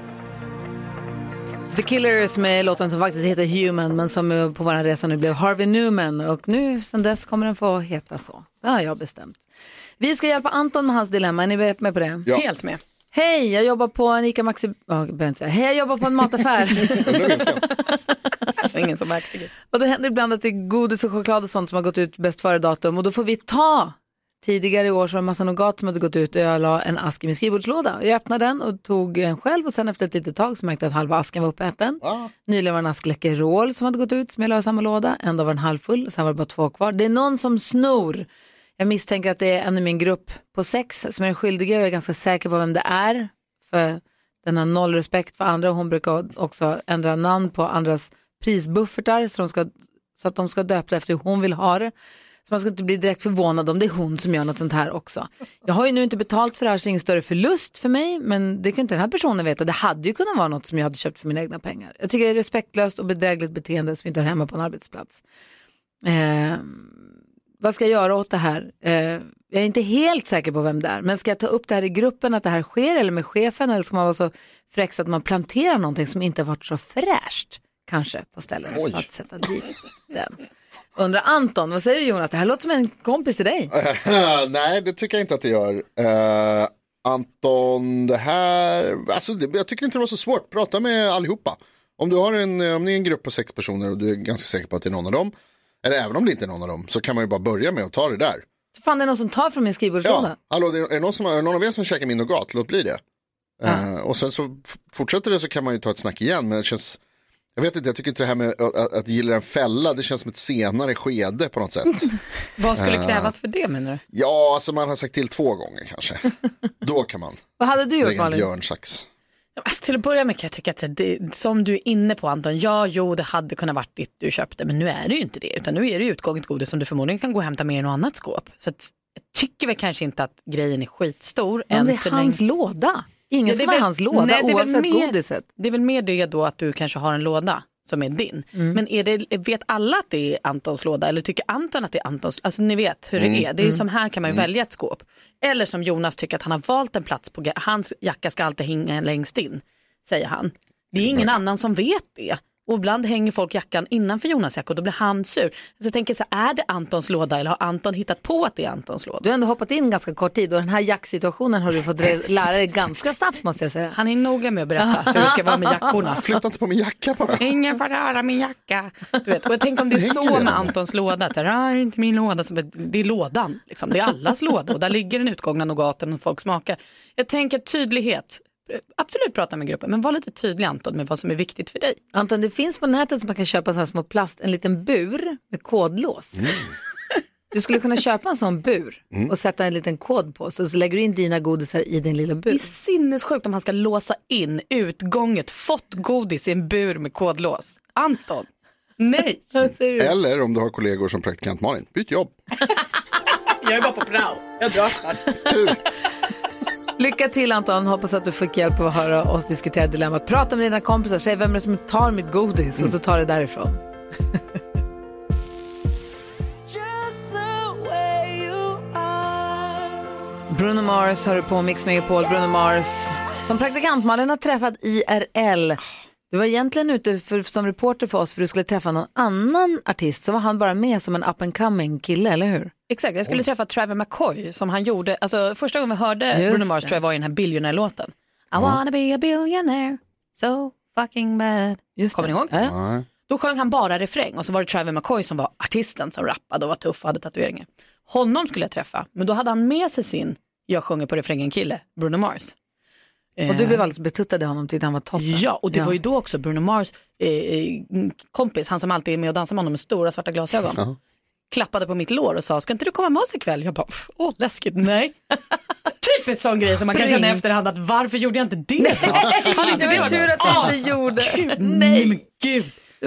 The Killers med låten som faktiskt heter Human, men som på vår resa nu blev Harvey Newman. Och nu sen dess kommer den få heta så. Det har jag bestämt. Vi ska hjälpa Anton med hans dilemma. Är ni med på det? Ja. Helt med. Hej, jag jobbar på en Ica Maxi... Hej, jag jobbar på en mataffär. Det är ingen som märker det. Och det händer ibland att det är godis och choklad och sånt som har gått ut bäst före datum. Och då får vi ta. Tidigare i år så var det en massa nougat som hade gått ut och jag la en ask i min skrivbordslåda. Jag öppnade den och tog en själv och sen efter ett litet tag så märkte jag att halva asken var uppäten. Nyligen var en ask Läkerol som hade gått ut som jag la i samma låda. En dag var den halvfull och sen var det bara 2 kvar. Det är någon som snor. Jag misstänker att det är en i min grupp på 6 som är den skyldiga. Jag är ganska säker på vem det är. För den har noll respekt för andra. Hon brukar också ändra namn på andras prisbuffertar så att de ska döpa efter hur hon vill ha det. Så man ska inte bli direkt förvånad om det är hon som gör något sånt här också. Jag har ju nu inte betalt för det här så det är ingen större förlust för mig. Men det kan inte den här personen veta. Det hade ju kunnat vara något som jag hade köpt för mina egna pengar. Jag tycker det är respektlöst och bedrägligt beteende som inte har hemma på en arbetsplats. Vad ska jag göra åt det här? Jag är inte helt säker på vem det är. Men ska jag ta upp det här i gruppen att det här sker eller med chefen? Eller ska man vara så fräck att man planterar någonting som inte har varit så fräscht kanske på stället för att sätta dit den? Undrar Anton, vad säger du Jonas? Det här låter som en kompis till dig. Nej, det tycker jag inte att det gör. Anton, det här... Alltså, jag tycker inte det var så svårt. Prata med allihopa. Om ni är en grupp på 6 personer och du är ganska säker på att det är någon av dem, eller även om det inte är någon av dem, så kan man ju bara börja med att ta det där. Så fan, det är någon som tar från min skrivbordslåda? Ja, hallå, är det någon av er som käkar min nougat? Låt bli det. Och sen så fortsätter det så kan man ju ta ett snack igen, men det känns... Jag vet inte, jag tycker inte det här med att gilla en fälla, det känns som ett senare skede på något sätt. Vad skulle krävas för det, menar du? Ja, alltså man har sagt till 2 gånger kanske. Då kan man. Vad hade du gjort, Malin? Björnsax. Alltså, till att börja med kan jag tycka att det, som du är inne på Anton, det hade kunnat varit ditt du köpte, men nu är det ju inte det, utan nu är det ju utgånget godis som du förmodligen kan gå och hämta med i något annat skåp. Så att, jag tycker väl kanske inte att grejen är skitstor. Men det är hans låda. Ingen som har hans låda, nej, oavsett godiset. Det är väl mer det då att du kanske har en låda som är din. Men vet alla att det är Antons låda eller tycker Anton att det är Antons? Alltså ni vet hur det är. Det är som här kan man ju välja ett skåp. Eller som Jonas tycker att han har valt en plats på hans jacka ska alltid hänga längst in, säger han. Det är ingen annan som vet det. Och ibland hänger folk jackan innanför Jonas jacka och då blir han sur. Så jag tänker så här, är det Antons låda eller har Anton hittat på att det är Antons låda? Du har ändå hoppat in ganska kort tid och den här jacksituationen har du fått lära dig ganska snabbt, måste jag säga. Han är noga med att berätta hur det ska vara med jackorna. Flytta inte på min jacka bara. Ingen får röra min jacka. Du vet, och jag tänker om det är så med Antons låda. Det är inte min låda, det är lådan. Liksom. Det är allas låda och där ligger den utgångna nougaten och folk smakar. Jag tänker tydlighet. Absolut prata med gruppen, men var lite tydlig Anton med vad som är viktigt för dig. Anton, det finns på nätet som man kan köpa så här små en liten bur med kodlås. Du skulle kunna köpa en sån bur och sätta en liten kod på, så lägger du in dina godisar i din lilla bur. Det är sinnessjukt om han ska låsa in utgånget fått godis i en bur med kodlås. Anton, nej. Eller om du har kollegor som praktikant Malin, byt jobb. Jag är bara på prao, jag drar snart. Tur. Lycka till Anton, hoppas att du fick hjälp att höra oss diskutera dilemmat. Prata med dina kompisar, säg vem är det som tar mitt godis och så tar det därifrån. Bruno Mars hör på Mix Megapol. Bruno Mars som praktikant Malin har träffat IRL. Du var egentligen ute som reporter för oss för du skulle träffa någon annan artist. Så var han bara med som en up and coming kille, eller hur? Exakt, jag skulle träffa Travis McCoy som han gjorde. Alltså första gången vi hörde Bruno Mars tror jag var i den här Billionaire-låten. I wanna be a billionaire, so fucking bad. Kommer ni ihåg? Ja. Då sjöng han bara refräng och så var det Travis McCoy som var artisten som rappade och var tuff och hade tatueringar. Honom skulle jag träffa, men då hade han med sig sin jag sjunger på refrängen kille, Bruno Mars. Och du blev alldeles betuttad i honom, tyckte han var toppen. Ja, och det var ju då också Bruno Mars kompis, han som alltid är med och dansar med honom med stora svarta glasögon. Klappade på mitt lår och sa, ska inte du komma med oss ikväll? Jag bara, läskigt, nej. Typ en sån grej som man kan känna i efterhand att varför gjorde jag inte det? Det var tur att jag inte gjorde. Nej, men gud.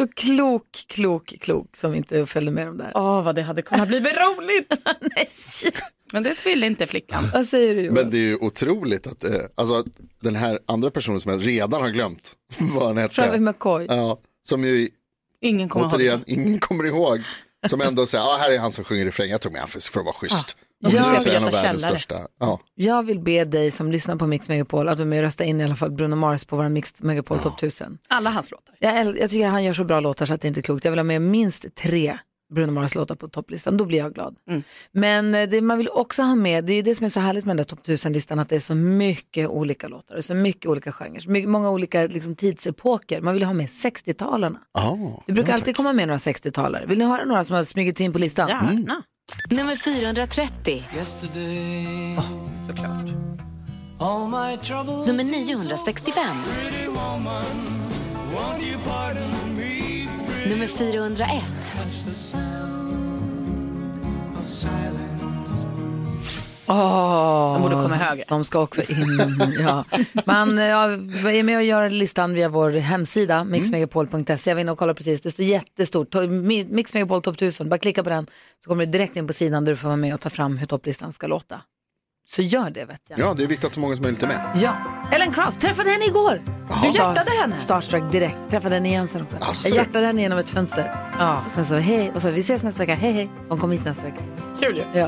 Klok som inte följde med dem där. Vad det hade kunnat bli roligt. Nej. Men det ville inte flickan. Vad säger du, Jonas? Men det är ju otroligt att alltså, den här andra personen som jag redan har glömt vad han hette. Travis McCoy. Ja, som ju ingen kommer ihåg. Som ändå säger, här är han som sjunger refräng. Jag tror med för att vara schysst. Jag vill be dig som lyssnar på Mix Megapol att du med rösta in i alla fall Bruno Mars på vår Mix Megapol Top 1000. Alla hans låtar. Jag tycker han gör så bra låtar så att det inte är klokt. Jag vill ha med minst 3 Bruno Mars låtar på topplistan, då blir jag glad. Men det man vill också ha med, det är ju det som är så härligt med den där Topp 1000-listan, att det är så mycket olika låtar, så mycket olika genrer, många olika liksom, tidsepoker. Man vill ha med 60-talarna. Det brukar alltid komma med några 60-talare. Vill ni höra några som har smugit in på listan? Gärna. Nummer 430. Såklart. Nummer 965. Nummer 401. De borde komma högre. De ska också in. Man är med och gör listan via vår hemsida mixmegapol.se. Jag vill och kolla precis. Det står jättestort. Mix Megapol Top 1000. Bara klicka på den så kommer du direkt in på sidan där du får vara med och ta fram hur topplistan ska låta. Så gör det, vet jag. Ja, det är viktigt att så många som möjligt är med. Ja. Ellen Krauss, träffade henne igår. Du hjärtade henne? Starstruck direkt. Träffade henne igen sen också. Jag hjärtade henne genom ett fönster. Och sen så hej. Och så vi ses nästa vecka. Hej. Hon kommer hit nästa vecka. Kul ju. Ja.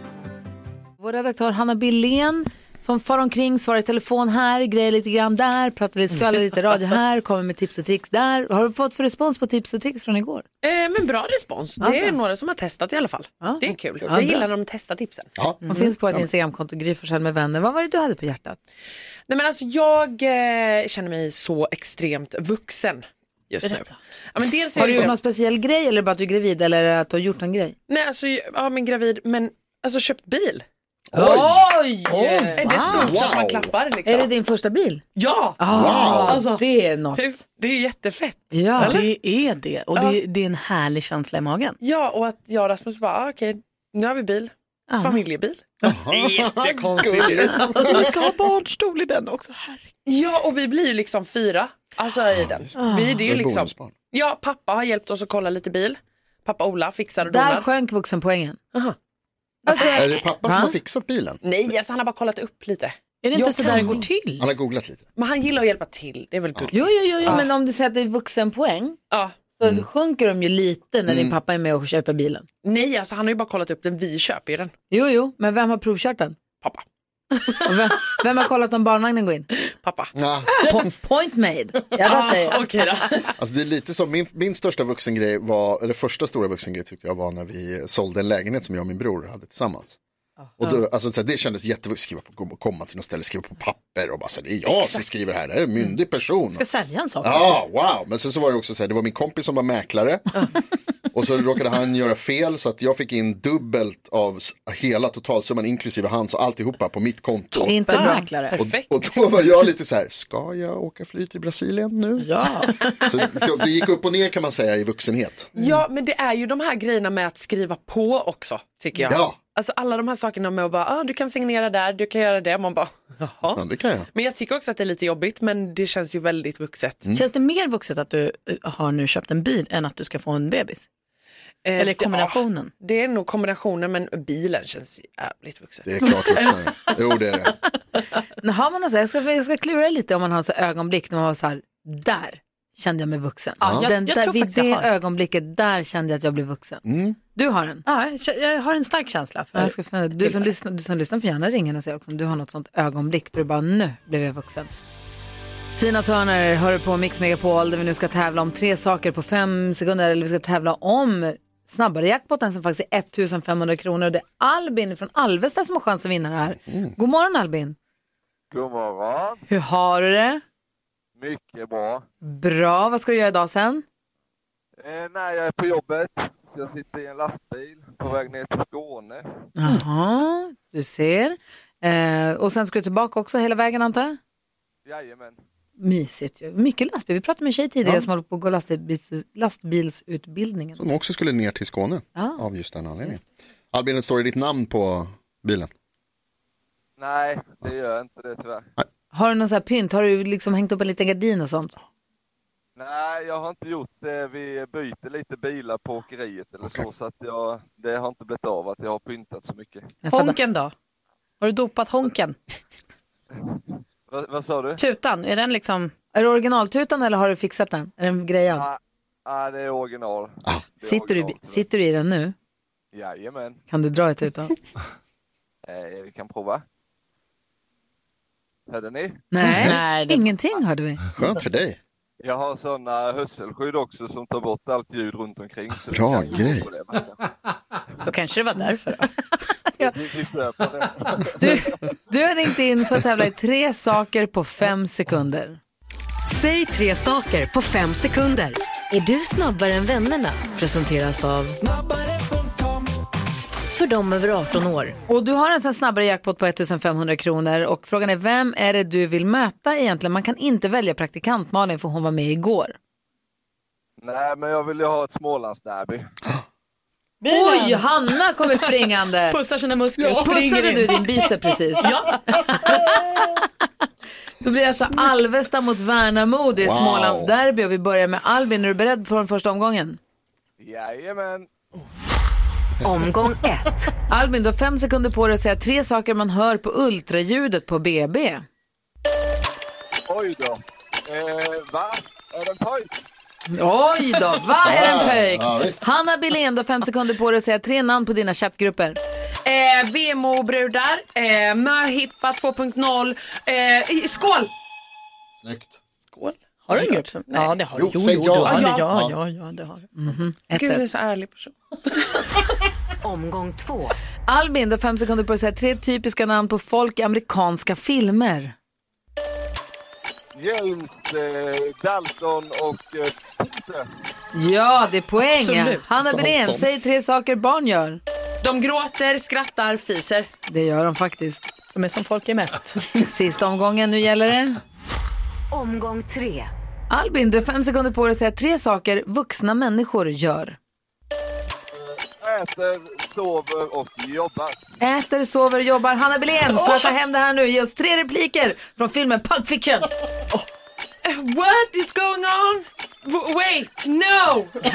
Vår redaktör Hanna Billén som far omkring, svarar i telefon här, grejer lite grann där, pratar lite, skvallrar lite radio här, kommer med tips och tricks där. Har du fått för respons på tips och tricks från igår? Men bra respons. Det är några som har testat i alla fall. Det är kul. Jag gillar när de testar tipsen. Man finns på ett Instagramkonto, Gry Forssell med vänner. Vad var det du hade på hjärtat? Nej, men alltså, jag känner mig så extremt vuxen just nu. Ja, men dels har du gjort någon speciell grej eller bara att du är gravid eller att du har gjort en grej? Nej, alltså, men gravid, men alltså köpt bil. Oj! Är det stort så att man klappar liksom? Är det din första bil? Ja! Alltså, det är något. Det är jättefett. Ja, eller? Det är det. Och det är en härlig känsla i magen. Ja, och att jag och Rasmus bara, okej, nu har vi bil. Familjebil. Jättekonstigt. Vi ska ha barnstol i den också. Ja, och vi blir ju liksom 4. Alltså i den. Det är ju liksom. Ja, pappa har hjälpt oss att kolla lite bil. Pappa Ola fixar och donar. Där sjönk vuxenpoängen. Alltså, är det pappa som har fixat bilen? Nej, alltså, han har bara kollat upp lite. Är det inte så där det går till? Han har googlat lite. Men han gillar att hjälpa till, det är väl gulligt. Jo, men om du säger att det är vuxenpoäng så sjunker de ju lite när din pappa är med och köper bilen. Nej, alltså han har ju bara kollat upp den, vi köper ju den. Jo, men vem har provkört den? Pappa. Vem har kollat om barnvagnen går in? Pappa. Point made. Okej då. Alltså det är lite som min största vuxengrej var, eller första stora vuxengrej tyckte jag var när vi sålde en lägenhet som jag och min bror hade tillsammans. Och då, alltså, det kändes jättevuxet, skriva på, komma till något ställe, skriva på papper och bara så det är jag som skriver här, det är en myndig person. Ska sälja en sak. Ja, wow. Men sen så var det också så här, det var min kompis som var mäklare. Och så råkade han göra fel så att jag fick in dubbelt av hela totalsumman inklusive hans och alltihopa på mitt konto. Inte bra. Mäklare. Och då var jag lite så här, ska jag åka fly till Brasilien nu? Ja. Så det gick upp och ner kan man säga i vuxenhet. Ja, men det är ju de här grejerna med att skriva på också, tycker jag. Ja. Alltså alla de här sakerna med att bara, du kan signera där, du kan göra det. Man bara, jaha. Ja, det kan jag. Men jag tycker också att det är lite jobbigt, men det känns ju väldigt vuxet. Känns det mer vuxet att du har nu köpt en bil än att du ska få en bebis? Eller kombinationen? Det är nog kombinationen, men bilen känns jävligt vuxet. Det är klart vuxen. Jo, det är det. Har man jag ska klura lite om man har så ögonblick när man var så här, där kände jag mig vuxen. Ja, jag tror vid faktiskt jag det har. ögonblicket, där kände jag att jag blev vuxen. Du har den? Ja, jag har en stark känsla för jag ska finna, du som lyssnar får gärna ringa och säga också om du har något sånt ögonblick där du bara, nu blev jag vuxen. Tina Turner hör på Mix Megapol där vi nu ska tävla om 3 saker på 5 sekunder. Eller vi ska tävla om snabbare jackpotten som faktiskt är 1500 kronor. Och det är Albin från Alvesta som har chans att vinna det här. God morgon Albin. God morgon. Hur har du det? Mycket bra. Bra, vad ska du göra idag sen? Nej, jag är på jobbet. Så jag sitter i en lastbil på väg ner till Skåne. Jaha, du ser. Och sen ska du tillbaka också hela vägen antar jag? Jajamän. Mysigt ju. Mycket lastbil. Vi pratade med en tjej tidigare som håller på att gå lastbilsutbildningen. Som också skulle ner till Skåne av just den anledningen. Albin, står det ditt namn på bilen? Nej, det gör inte det tyvärr. Nej. Har du någon sån här pynt? Har du liksom hängt upp en liten gardin och sånt? Nej, jag har inte gjort det. Vi byter lite bilar på åkeriet eller så att det har inte blivit av att jag har pyntat så mycket. Honken då? Har du dopat honken? Vad sa du? Tutan, är den liksom... Är det originaltutan eller har du fixat den? Är den grejad? Ja, det är original. Sitter du i den nu? Jajamän. Kan du dra ett tutan? Vi kan prova. Hörde ni? Nej, ingenting hörde vi. Skönt för dig. Jag har sådana hörselskydd också som tar bort allt ljud runt omkring. Så bra grej. Då kanske det var därför då. Du har ringt in för att tävla i 3 saker på 5 sekunder. Säg 3 saker på 5 sekunder. Är du snabbare än vännerna? Presenteras av för dem över 18 år. Och du har en sån snabbare jackpot på 1500 kronor. Och frågan är, vem är det du vill möta egentligen? Man kan inte välja praktikant Malin för hon var med igår. Nej, men jag vill ju ha ett Smålandsderby. Oj, Hanna kommer springande. Pussar sina muskler och pussade springer in. du din bicep precis? Ja. Då blir det alltså Alvesta mot Värnamo. Det är Smålands derby och vi börjar med Albin. Är du beredd på den första omgången? Jajamän. Omgång 1. Albin, du har 5 sekunder på dig att säga 3 saker man hör på ultraljudet på BB. Oj då. Va? Är det en pojk? Oj då, va är det en pöjk? Hanna Billén, du har 5 sekunder på dig att säga 3 namn på dina chattgrupper. VMO-brudar, Möhippa 2.0, skål! Snyggt. Skål. Har du en grupp? Ja, det har du. Jo, säg ja. Ja, det har du. Gud, du är så ärlig person. Omgång 2. Albin, du har 5 sekunder på dig att säga 3 typiska namn på folk i amerikanska filmer. James, Dalton och Peter. Ja, det är poäng. Absolut. Hanna Billén, säg 3 saker barn gör. De gråter, skrattar, fiser. Det gör de faktiskt. De är som folk är mest. Sista omgången, nu gäller det. Omgång 3. Albin, du har 5 sekunder på dig att säga 3 saker vuxna människor gör. Äter, sover och jobbar. Äter, sover, jobbar. Hanna Billén, för att ta hem det här nu, ge oss 3 repliker från filmen Pulp Fiction. What is going on? Wait, no! 100%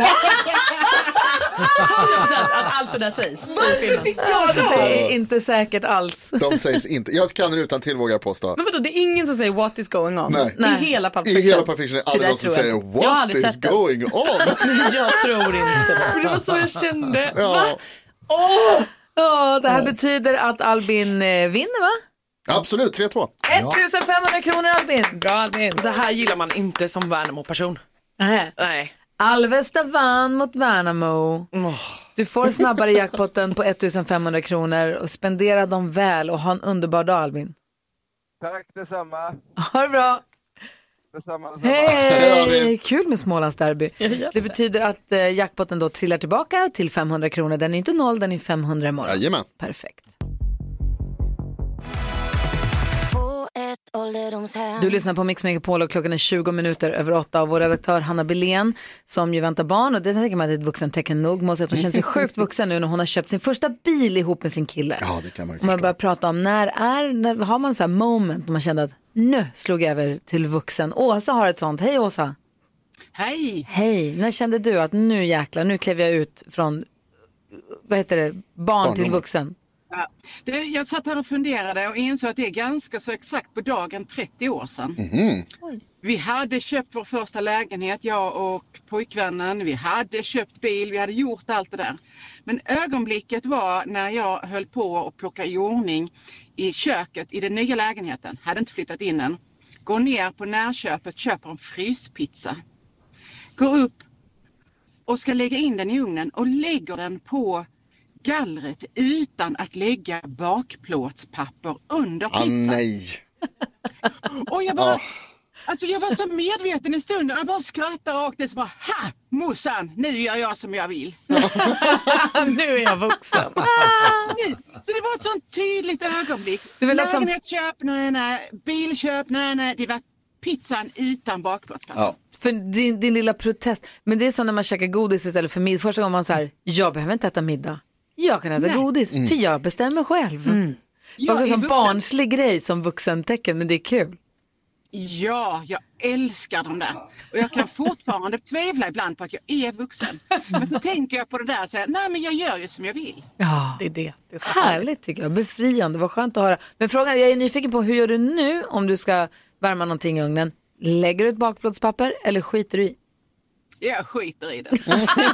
att allt det där sägs i filmen. Det är inte säkert alls. De sägs inte. Jag kan det utan till, vågar jag påstå. Men vadå, det är ingen som säger what is going on? Nej. I hela Pulp I Fiction. hela Pulp Fiction är aldrig någon som säger what is going on. Jag tror inte. Men det var så jag kände. Ja. Det här betyder att Albin vinner, va? Absolut, 3-2. 1500 kronor, Albin. Bra, Albin. Det här gillar man inte som Värnamo-person. Nej. Alvesta vann mot Värnamo. Du får snabbare jackpotten på 1500 kronor och spendera dem väl och ha en underbar dag, Albin. Tack detsamma. Ha det bra. Detsamma. Hej! Kul med Smålands derby. Det betyder att jackpotten då trillar tillbaka till 500 kronor. Den är inte 0, den är 500 imorgon. Jajamän. Perfekt. Du lyssnar på Mix Megapol och klockan är 20 minuter över 8 av vår redaktör Hanna Billén som ju väntar barn, och det tänker man att det är ett vuxentecken nog. Måste att hon känner sig sjukt vuxen nu när hon har köpt sin första bil ihop med sin kille. Ja, det kan man ju förstå. Man börjar prata om när har man så här moment när man kände att nu slog jag över till vuxen. Åsa har ett sånt. Hej Åsa. Hej. Hej. När kände du att nu jäklar, nu klev jag ut från barn till vuxen? Ja. Jag satt här och funderade och insåg att det är ganska så exakt på dagen 30 år sedan. Vi hade köpt vår första lägenhet, jag och pojkvännen. Vi hade köpt bil, vi hade gjort allt det där. Men ögonblicket var när jag höll på att plocka i ordning i köket i den nya lägenheten. Hade inte flyttat in än. Går ner på närköpet, köper en fryspizza. Går upp och ska lägga in den i ugnen och lägger den på gallret utan att lägga bakplåtspapper under pizzan. Nej. Och jag bara, alltså jag var så medveten i stunden. Jag bara skrattade rakt ut och bara, ha, morsan, nu gör jag som jag vill. Nu är jag vuxen. Så det var ett sånt tydligt ögonblick. Lägenhetsköp, nej, bilköp, nej. Det var pizzan utan bakplåtspapper. Ja. För din lilla protest. Men det är som när man käkar godis istället för middag. Första gången man säger, jag behöver inte äta middag. Jag kan äta godis, för jag bestämmer själv. Det är också en barnslig grej som vuxentecken, men det är kul. Ja, jag älskar dem där. Och jag kan fortfarande tvivla ibland på att jag är vuxen. Men så tänker jag på det där och säger, nej men jag gör ju som jag vill. Ja, det är så härligt tycker jag. Befriande, vad skönt att höra. Men frågan, jag är nyfiken på, hur gör du nu om du ska värma någonting i ugnen? Lägger du ett bakplåtspapper eller skiter du i? Jag skiter i det.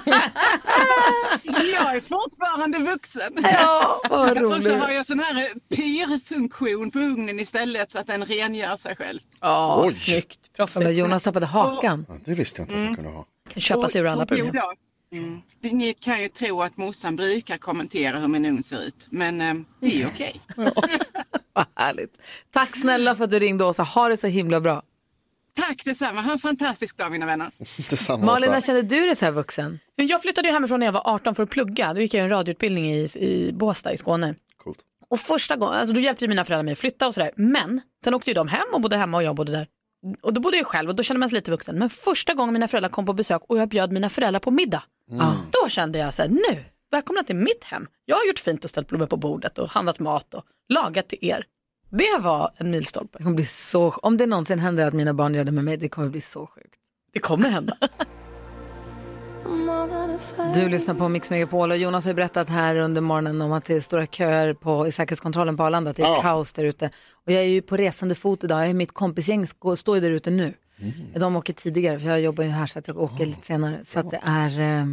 Jag är fortfarande vuxen. Ja, vad roligt. Och så har jag sån här pyrfunktion på ugnen istället så att den rengör sig själv. Ja, snyggt. Proffsigt. Jonas tappade hakan. Ja, det visste jag inte att jag kunde ha. Kan köpas ur alla program. Ni kan ju tro att morsan brukar kommentera hur min ugn ser ut. Men det är okej. Vad härligt. Tack snälla för att du ringde oss. Ha det så himla bra. Tack detsamma. Ha en fantastisk dag mina vänner. Detsamma. Malin, när kände du dig så här vuxen? Jag flyttade ju hemifrån när jag var 18 för att plugga. Då gick jag en radioutbildning i Båstad i Skåne. Coolt. Och första gången, alltså då hjälpte mina föräldrar mig att flytta och sådär. Men sen åkte ju de hem och bodde hemma och jag bodde där. Och då bodde jag själv och då kände man sig lite vuxen. Men första gången mina föräldrar kom på besök och jag bjöd mina föräldrar på middag. Då kände jag så här, nu, välkomna till mitt hem. Jag har gjort fint och ställt blommor på bordet och handlat mat och lagat till er. Det var en milstolpe. Det kommer bli så, om det någonsin händer att mina barn gör det med mig, det kommer bli så sjukt. Det kommer hända. Du lyssnar på Mix Megapol och Jonas har berättat här under morgonen om att det är stora köer i säkerhetskontrollen på Arlanda. Det är kaos där ute. Och jag är ju på resande fot idag. Jag är mitt kompisgäng står ju där ute nu. De åker tidigare, för jag jobbar ju här så att jag åker lite senare. Så att det är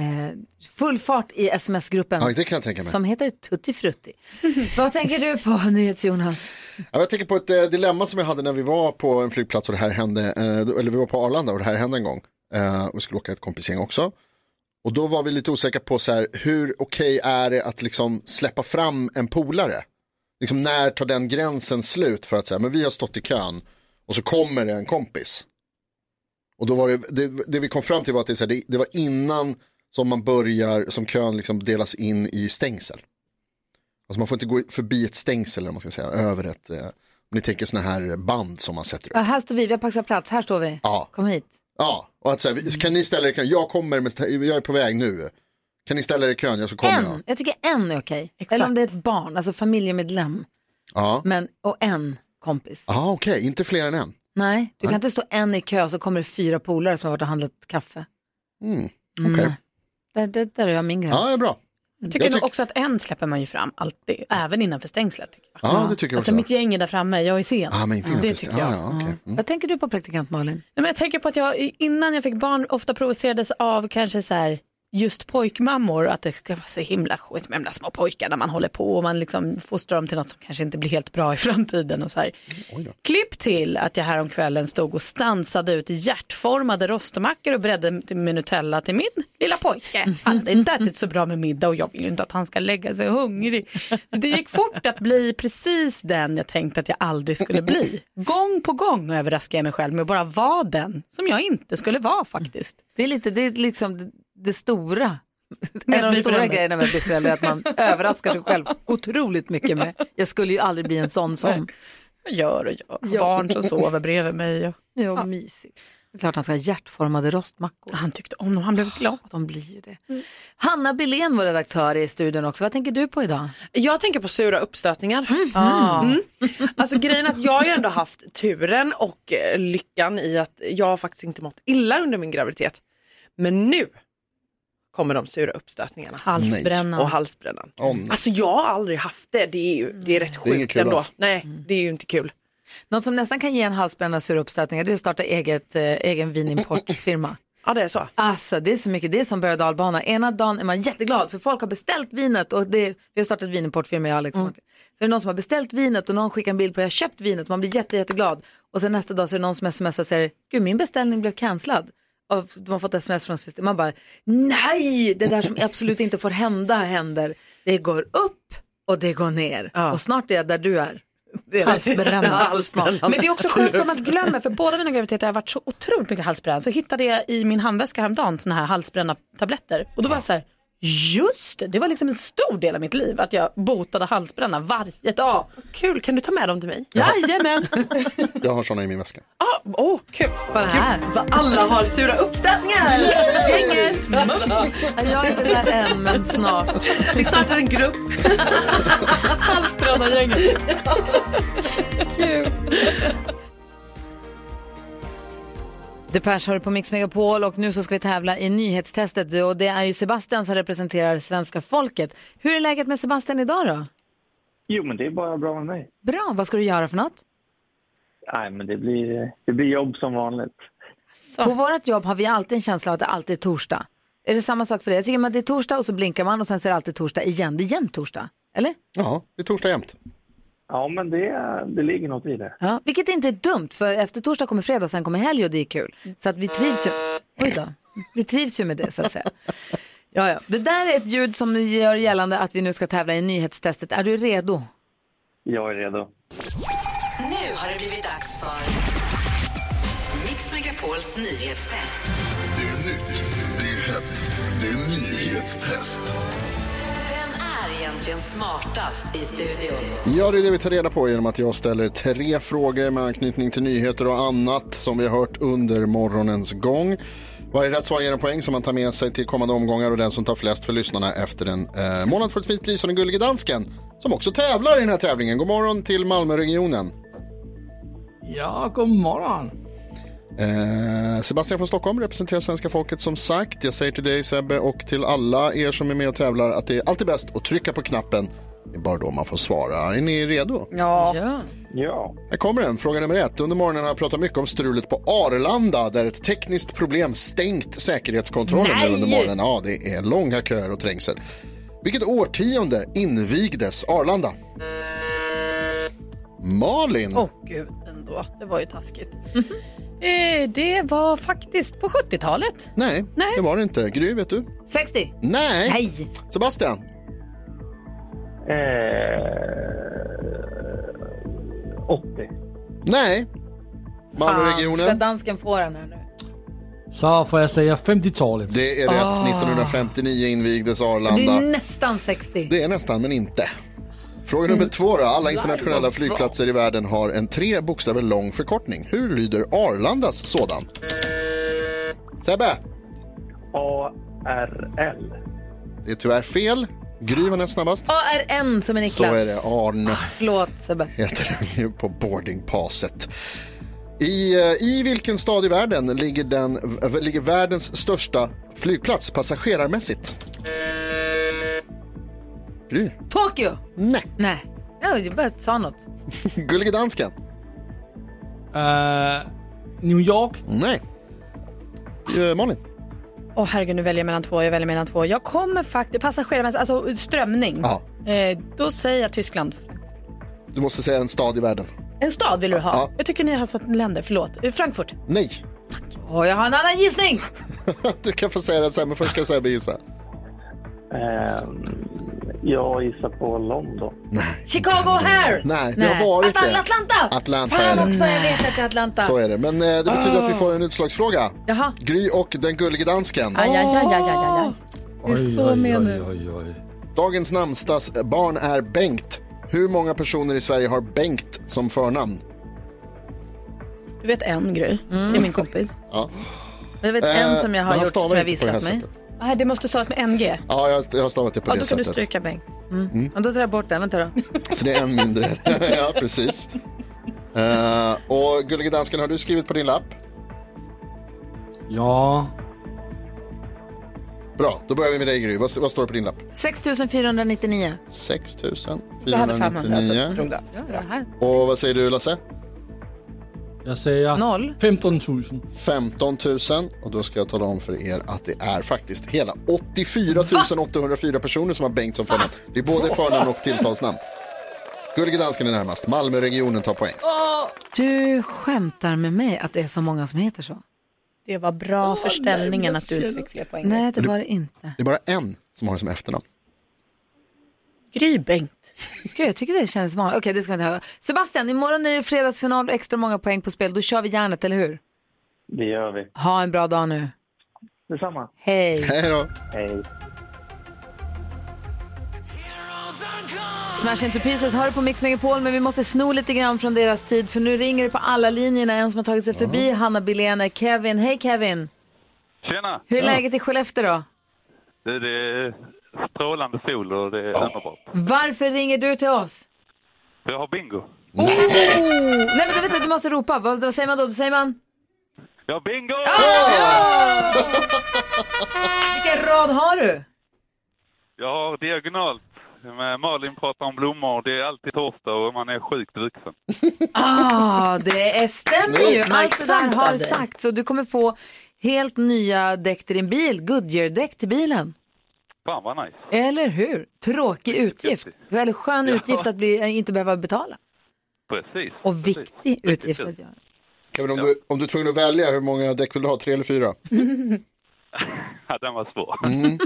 full fart i sms-gruppen. Ja, det kan jag tänka mig. Som heter Tutti Frutti. Vad tänker du på, Jonas? Jag tänker på ett dilemma som jag hade när vi var på en flygplats och det här hände, eller vi var på Arlanda och det här hände en gång. Och vi skulle åka ett kompisgäng också. Och då var vi lite osäkra på så här, hur okej är det att liksom släppa fram en polare? Liksom när tar den gränsen slut för att säga, men vi har stått i kön och så kommer det en kompis. Och då var det vi kom fram till var att det var innan som man börjar, som kön liksom delas in i stängsel. Alltså man får inte gå förbi ett stängsel, eller man ska säga, över ett, om ni tänker såna här band som man sätter upp. Ja, här står vi har paxat plats, här står vi. Ja. Kom hit. Ja, och att säga, kan ni ställa er i kön? Jag är på väg nu. Kan ni ställa er i kön? Så kommer jag. Jag tycker en är okej. Eller om det är ett barn, alltså familjemedlem. Ja. Och en kompis. Ja, okej. Inte fler än en. Nej, du kan inte stå en i kö och så kommer det 4 polare som har varit och handlat kaffe. Okej. Det där är jag min gräns. Ja, det är bra. Jag tycker nog också att en släpper man ju fram alltid, även innanför stängslet. Tycker jag. Ja, det tycker jag också. Alltså mitt gäng är där framme, jag är sen. Ja, men inte det tycker jag. Ja, okay. Vad tänker du på, praktikant Malin? Nej, men jag tänker på att jag innan jag fick barn ofta provocerades av kanske så här just pojkmammor, att det ska vara så himla skit med de där små pojkar när man håller på och man liksom fostrar dem till något som kanske inte blir helt bra i framtiden och så här. Klipp till att jag här om kvällen stod och stansade ut hjärtformade rostmackor och bredde till Nutella till min lilla pojke. Han hade inte ätit så bra med middag och jag vill ju inte att han ska lägga sig hungrig. Så det gick fort att bli precis den jag tänkte att jag aldrig skulle bli. Gång på gång överraskade jag mig själv med att bara vara den som jag inte skulle vara faktiskt. Det är liksom det stora. En av de stora grejerna med att bli förälder är att man överraskar sig själv otroligt mycket med. Jag skulle ju aldrig bli en sån som. Jag gör. Barn som sover bredvid mig. Ja, mysigt. Det är klart han ska ha hjärtformade rostmackor. Han tyckte om dem, han blev glad. De blir ju det. Hanna Billén, vår redaktör i studion också. Vad tänker du på idag? Jag tänker på sura uppstötningar. Alltså grejen att jag har ju ändå haft turen och lyckan i att jag faktiskt inte mått illa under min graviditet. Men nu kommer de sura uppstötningarna. Halsbrännan. Och halsbrännan. Alltså jag har aldrig haft det. Det är rätt sjukt ändå. Alltså. Nej, det är ju inte kul. Något som nästan kan ge en halsbränna sura uppstötningar, det är att starta egen vinimportfirma. Ja, det är så. Alltså det är så mycket, det är som berg- och dalbana. Ena dagen är man jätteglad för folk har beställt vinet och vi har startat vinimportfirma, jag och Alex. Så är det någon som har beställt vinet och någon skickar en bild på jag har köpt vinet och man blir jätteglad. Och sen nästa dag så är det någon som smsar och säger gud min beställning blev cancellad. Och de har fått sms från systemet. Man bara nej, det där som absolut inte får hända händer. Det går upp och det går ner. Och snart är jag där du är. Halsbränna. Men det är också sjukt om man glömmer, för båda mina graviditeter har varit så otroligt mycket halsbränna. Så hittade jag i min handväska häromdagen såna här halsbränna tabletter. Och då var jag så här, just det var liksom en stor del av mitt liv att jag botade halsbränna varje dag. Kul, kan du ta med dem till mig? Jajamän. Jag har såna i min väska. Kul. Vad här? Vad alla har sura uppstötningar. Gänget. Jag är inte där än, men snart. Vi startar en grupp. Halsbränna gänget. Kul. Depeche har du på Mix Megapol och nu så ska vi tävla i nyhetstestet och det är ju Sebastian som representerar svenska folket. Hur är läget med Sebastian idag då? Jo, men det är bara bra med mig. Bra, vad ska du göra för något? Nej, men det blir jobb som vanligt. Så. På vårt jobb har vi alltid en känsla av att det alltid är torsdag. Är det samma sak för dig? Jag tycker att det är torsdag och så blinkar man och sen så är det alltid torsdag igen. Det är jämt torsdag, eller? Ja, det är torsdag jämt. Ja, men det ligger något i det. Ja, vilket inte är dumt, för efter torsdag kommer fredag, sen kommer helg och det är kul. Så att vi trivs ju, vi trivs ju med det så att säga. Ja. Det där är ett ljud som gör gällande att vi nu ska tävla i nyhetstestet. Är du redo? Jag är redo. Nu har det blivit dags för Mix Megapols nyhetstest. Det är nytt, det är hett, det är nyhetstest. Egentligen smartast i studion. Ja, det är det vi tar reda på genom att jag ställer 3 frågor med anknytning till nyheter och annat som vi har hört under morgonens gång. Varje rätt svar ger en poäng som man tar med sig till kommande omgångar och den som tar flest för lyssnarna efter en månad får ett fint pris av den gulliga dansken som också tävlar i den här tävlingen. God morgon till Malmöregionen. Ja, god morgon. Sebastian från Stockholm representerar svenska folket som sagt. Jag säger till dig Sebbe och till alla er som är med och tävlar att det är alltid bäst att trycka på knappen. Det är bara då man får svara. Är ni redo? Ja. Här kommer den, fråga nummer 1. Under morgonen har jag pratat mycket om strulet på Arlanda där ett tekniskt problem stängt säkerhetskontrollen under morgonen. Ja, det är långa köer och trängsel. Vilket årtionde invigdes Arlanda? Malin. Gud ändå, det var ju taskigt. Det var faktiskt på 70-talet. Nej, det var det inte. Gry, vet du? 60. Nej. Sebastian? 80. Nej. Malmöregionen. Ska dansken få den här nu? Så får jag säga 50-talet. Det är rätt. 1959 invigdes Arlanda. Det är nästan 60. Det är nästan, men inte. Fråga nummer 2 då. Alla internationella flygplatser i världen har en 3 bokstäver lång förkortning. Hur lyder Arlandas sådan? Sebbe? ARL. Det är tyvärr fel. Gry var näst snabbast. ARN som är Niklas. Så är det. Arn. Förlåt Sebbe. Heter den ju på boardingpasset. I vilken stad i världen ligger världens största flygplats passagerarmässigt? Gry? Tokyo. Nej. Jag bara sa något. Gullige dansken. New York. Nej. Malin. Herregud, nu väljer jag mellan två. Jag kommer faktiskt passagerarmässigt, alltså strömning. Då säger jag Tyskland. Du måste säga en stad i världen. En stad vill du ha? Ja. Jag tycker ni har satt länder, förlåt. Frankfurt. Nej. Jag har en annan gissning. Du kan få säga det sen, men först ska jag säga gissa. Jag gissar på London. Nej. Chicago här. Nej, det har varit Atlanta. Fan också, jag vet att det är Atlanta. Så är det, men det betyder att vi får en utslagsfråga. Jaha. Gry och den gullige dansken. Aj. Det är så med nu. Dagens namnsdags barn är Bengt. Hur många personer i Sverige har Bengt som förnamn? Du vet en Gry. Det är min kompis. Ja. Jag vet en som jag har gjort som jag visat mig. Sättet. Nej, det måste stavas med NG. Ja, jag har stavat det på det då sättet. Då kan du stryka Bengt. Och då tar jag bort den, vänta då. Så det är en mindre. Ja, precis. Och gullige dansken, har du skrivit på din lapp? Ja. Bra, då börjar vi med dig Gry. Vad står det på din lapp? 6 499. 6 Jag hade 500 så 499. drog det. Och vad säger du Lasse? Jag säger 0. 15 000. 15 000. Och då ska jag tala om för er att det är faktiskt hela 84 804 personer som har Bengt som förnamn. Det är både förnamn och tilltalsnamn. Gullige dansken är närmast. Malmöregionen tar poäng. Du skämtar med mig att det är så många som heter så. Det var bra för ställningen att du inte fick fler poäng. Nej, det var det inte. Det är bara en som har det som efternamn. Gry Bengt. Gud, jag tycker det känns vanligt. Okej, det ska vi inte höra. Sebastian, imorgon är det fredagsfinal och extra många poäng på spel. Då kör vi järnet, eller hur? Det gör vi. Ha en bra dag nu. Detsamma. Hej. Hej då. Hej. Smash Into Pieces har det på Mix Megapol, men vi måste sno lite grann från deras tid, för nu ringer det på alla linjerna. En som har tagit sig förbi Hanna Billén, Kevin. Hej Kevin. Tjena. Hur är läget i Skellefteå då? Det är strålande sol och det är underbart. Varför ringer du till oss? Jag har bingo. Nej men du vet att du måste ropa. Vad säger man då? Då säger man... Ja, bingo! Vilken rad har du? Jag har diagonalt. Malin pratar om blommor. Det är alltid torsdag och man är sjukt vuxen. Det stämmer ju. Allt det där har sagt. Så du kommer få helt nya däck till din bil. Goodyear-däck till bilen. Fan vad nice. Eller hur? Tråkig utgift. Väldigt skön utgift att inte behöva betala. Precis. Och viktig utgift att göra. Kevin, om du är tvungen att välja, hur många däck vill du ha? 3 eller 4? Ja, den var svår.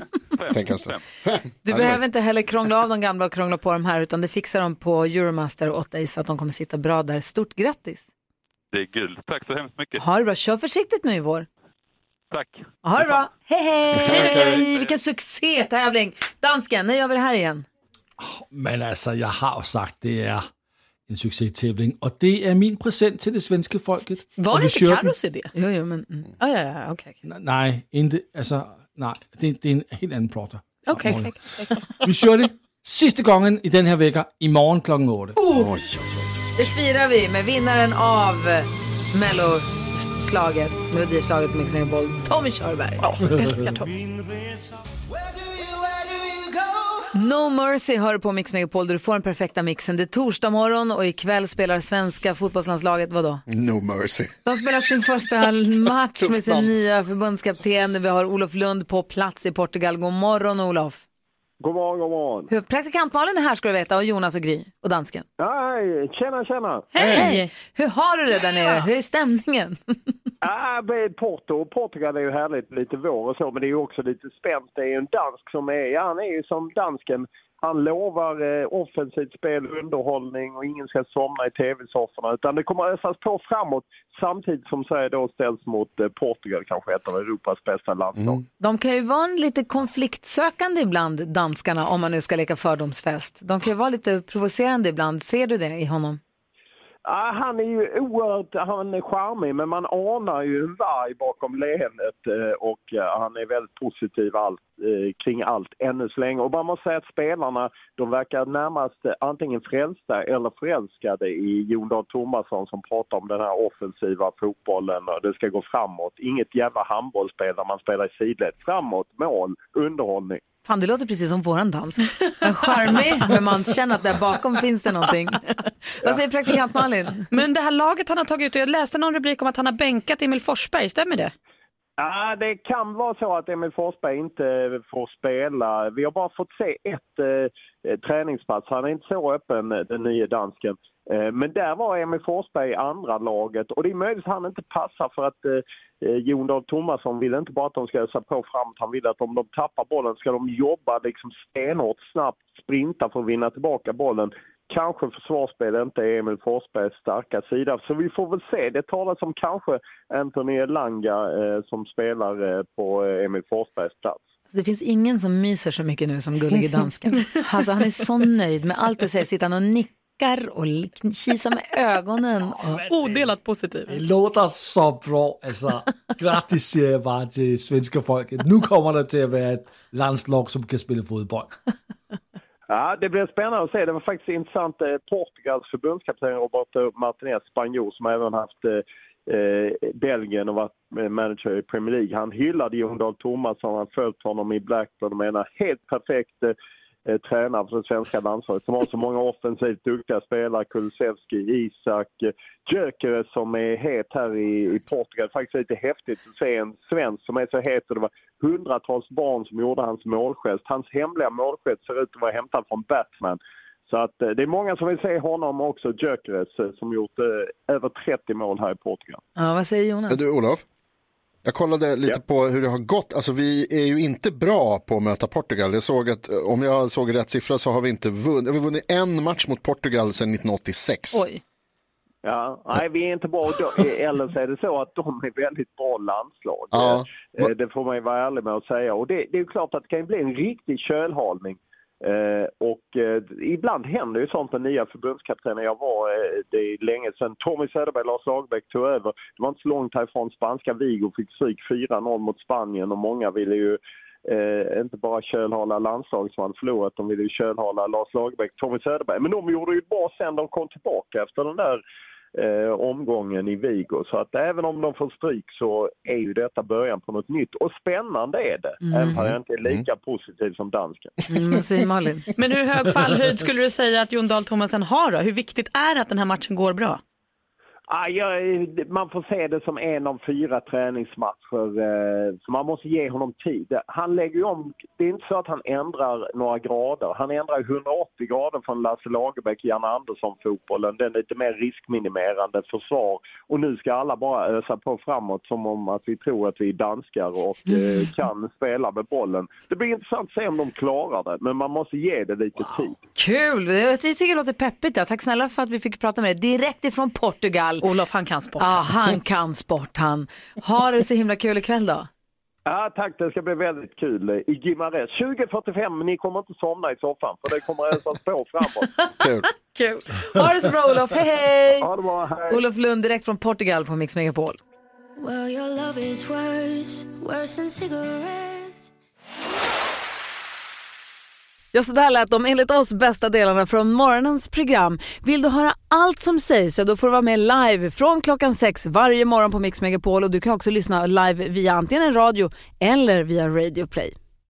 Du behöver inte heller krångla av de gamla och krångla på de här, utan det fixar de på Euromaster 8 så att de kommer sitta bra där. Stort grattis. Det är guld. Tack så hemskt mycket. Ha det bra. Kör försiktigt nu i vår. Tack. Ha det bra. Hej. Vilken succétävling. Dansken, när gör vi det här igen? Men alltså, jag har sagt, det är en succétävling. Och det är min present till det svenska folket. Var det inte Karos idé? Jo, men... Ja, okej. Nej, inte, alltså, nej, det är en helt annan prata. Okej. Vi kör det sista gången i den här veckan, imorgon klockan 8. Det firar vi med vinnaren av melodislaget Mix Megapol, Tommy Körberg. Älskar Tommy. No Mercy hör du på Mix Megapol, där du får den perfekta mixen. Det är torsdag morgon och ikväll spelar svenska fotbollslandslaget, vadå? No Mercy. De spelar sin första match med sin nya förbundskapten. Vi har Olof Lund på plats i Portugal. God morgon Olof. God morgon. Praktikantmalen är här ska du veta, och Jonas och Gry och dansken. Hej, tjena. Hej. Hur har du det där nere? Hur är stämningen? Portugal är ju härligt, lite vår och så, men det är ju också lite spänt. Det är ju en dansk som han är ju som dansken. Han lovar offensivt spel, underhållning och ingen ska somna i tv-sofforna, utan det kommer ösas på framåt samtidigt som Sverige då ställs mot Portugal, kanske ett av Europas bästa landslag. De kan ju vara lite konfliktsökande ibland, danskarna, om man nu ska leka fördomsfest. De kan ju vara lite provocerande ibland. Ser du det i honom? Han är ju han är charmig, men man anar ju en varg bakom leendet och han är väldigt positiv kring allt ännu så länge. Och man måste säga att spelarna, de verkar närmast antingen frälsta eller förälskade i Jon Dahl Tomasson som pratar om den här offensiva fotbollen och det ska gå framåt. Inget jävla handbollsspel där man spelar i sidled. Framåt, mål, underhållning. Fan, det låter precis som våran dans. En charmig, men man känner att där bakom finns det någonting. Vad säger praktikant Malin? Men det här laget han har tagit ut, jag läste någon rubrik om att han har bänkat Emil Forsberg, stämmer det? Ja, det kan vara så att Emil Forsberg inte får spela. Vi har bara fått se ett träningspass. Han är inte så öppen, den nya dansken. Men där var Emil Forsberg i andra laget och det är möjligt att han inte passar för att Jon Dahl Tomasson vill inte bara att de ska ösa på framåt. Han vill att om de tappar bollen ska de jobba liksom stenhårt, snabbt, sprinta för att vinna tillbaka bollen. Kanske försvarsspel inte är Emil Forsbergs starka sida. Så vi får väl se. Det talas om kanske Anthony Elanga som spelar på Emil Forsbergs plats. Det finns ingen som myser så mycket nu som gullige dansken. Alltså, han är så nöjd med allt det säger. Sitter han och nickar och kisar med ögonen. Odelat positiv. Det låter så bra. Alltså, grattis säger jag bara till svenska folket. Nu kommer det till att vara ett landslag som kan spela fotboll. Ja, det blir spännande att se. Det var faktiskt intressant. Portugals förbundskapten Roberto Martinez, spanjor, som även haft Belgien och varit manager i Premier League. Han hyllade Jon Dahl Tomasson, han följt honom i Blackburn och menar helt perfekt tränare för det svenska landslaget som har så många offensivt duktiga spelare, Kulusevski, Isak, Gyökeres som är het här i Portugal. Faktiskt lite häftigt att se en svensk som är så het, och det var hundratals barn som gjorde hans målgest. Hans hemliga målgest ser ut att vara hämtad från Batman. Så att det är många som vill se honom också, Gyökeres, som gjort över 30 mål här i Portugal. Ja, vad säger Jonas? Du Olof? Jag kollade lite på hur det har gått. Alltså vi är ju inte bra på att möta Portugal. Jag såg att, om jag såg rätt siffra så har vi inte vunnit. Vi har vunnit en match mot Portugal sedan 1986. Oj. Ja, nej, vi är inte bra. Eller så är det så att de är väldigt bra landslag. Ja. Det får man ju vara ärlig med att säga. Och det är ju klart att det kan bli en riktig kölhalning. Ibland händer ju sånt med nya förbundskaptener. Det är länge sedan Tommy Söderberg, Lars Lagerbäck tog över. Det var inte så långt härifrån. Spanska Vigo fick stryk 4-0 mot Spanien, och många ville ju inte bara kölhala landslag som han förlorat, de ville ju kölhala Lars Lagerbäck, Tommy Söderberg. Men de gjorde ju bra sen de kom tillbaka efter den där omgången i Vigo. Så att även om de får stryk så är ju detta början på något nytt. Och spännande är det. Även om jag inte är lika positiv som dansken. Säger Malin. Men hur hög fallhöjd skulle du säga att Jon Dahl Tomasson har då? Hur viktigt är det att den här matchen går bra? Man får se det som en av 4 träningsmatcher, så man måste ge honom tid. Han lägger om, det är inte så att han ändrar några grader. Han ändrar 180 grader från Lasse Lagerbäck, Jan Andersson-fotbollen. Den är lite mer riskminimerande försvar. Och nu ska alla bara ösa på framåt som om att vi tror att vi är danskar och kan spela med bollen. Det blir intressant att se om de klarar det, men man måste ge det lite tid. Kul! Jag tycker det låter peppigt. Ja. Tack snälla för att vi fick prata med dig direkt ifrån Portugal. Olof, han kan sport. Ja, han kan sport han. Har det så himla kul ikväll då? Ja, tack. Det ska bli väldigt kul i Gimares. 20:45, men ni kommer inte somna i soffan för det kommer ösas på framåt. Kul. Ha det så bra, Olof. Hej, hej! Ha det bra, hej. Olof Lund direkt från Portugal på Mix Megapol. Well, your love is worse than cigarettes. Ja, så där lät de enligt oss bästa delarna från morgonens program. Vill du höra allt som sägs så då får du vara med live från klockan 6 varje morgon på Mix Megapol. Och du kan också lyssna live via antingen radio eller via Radio Play.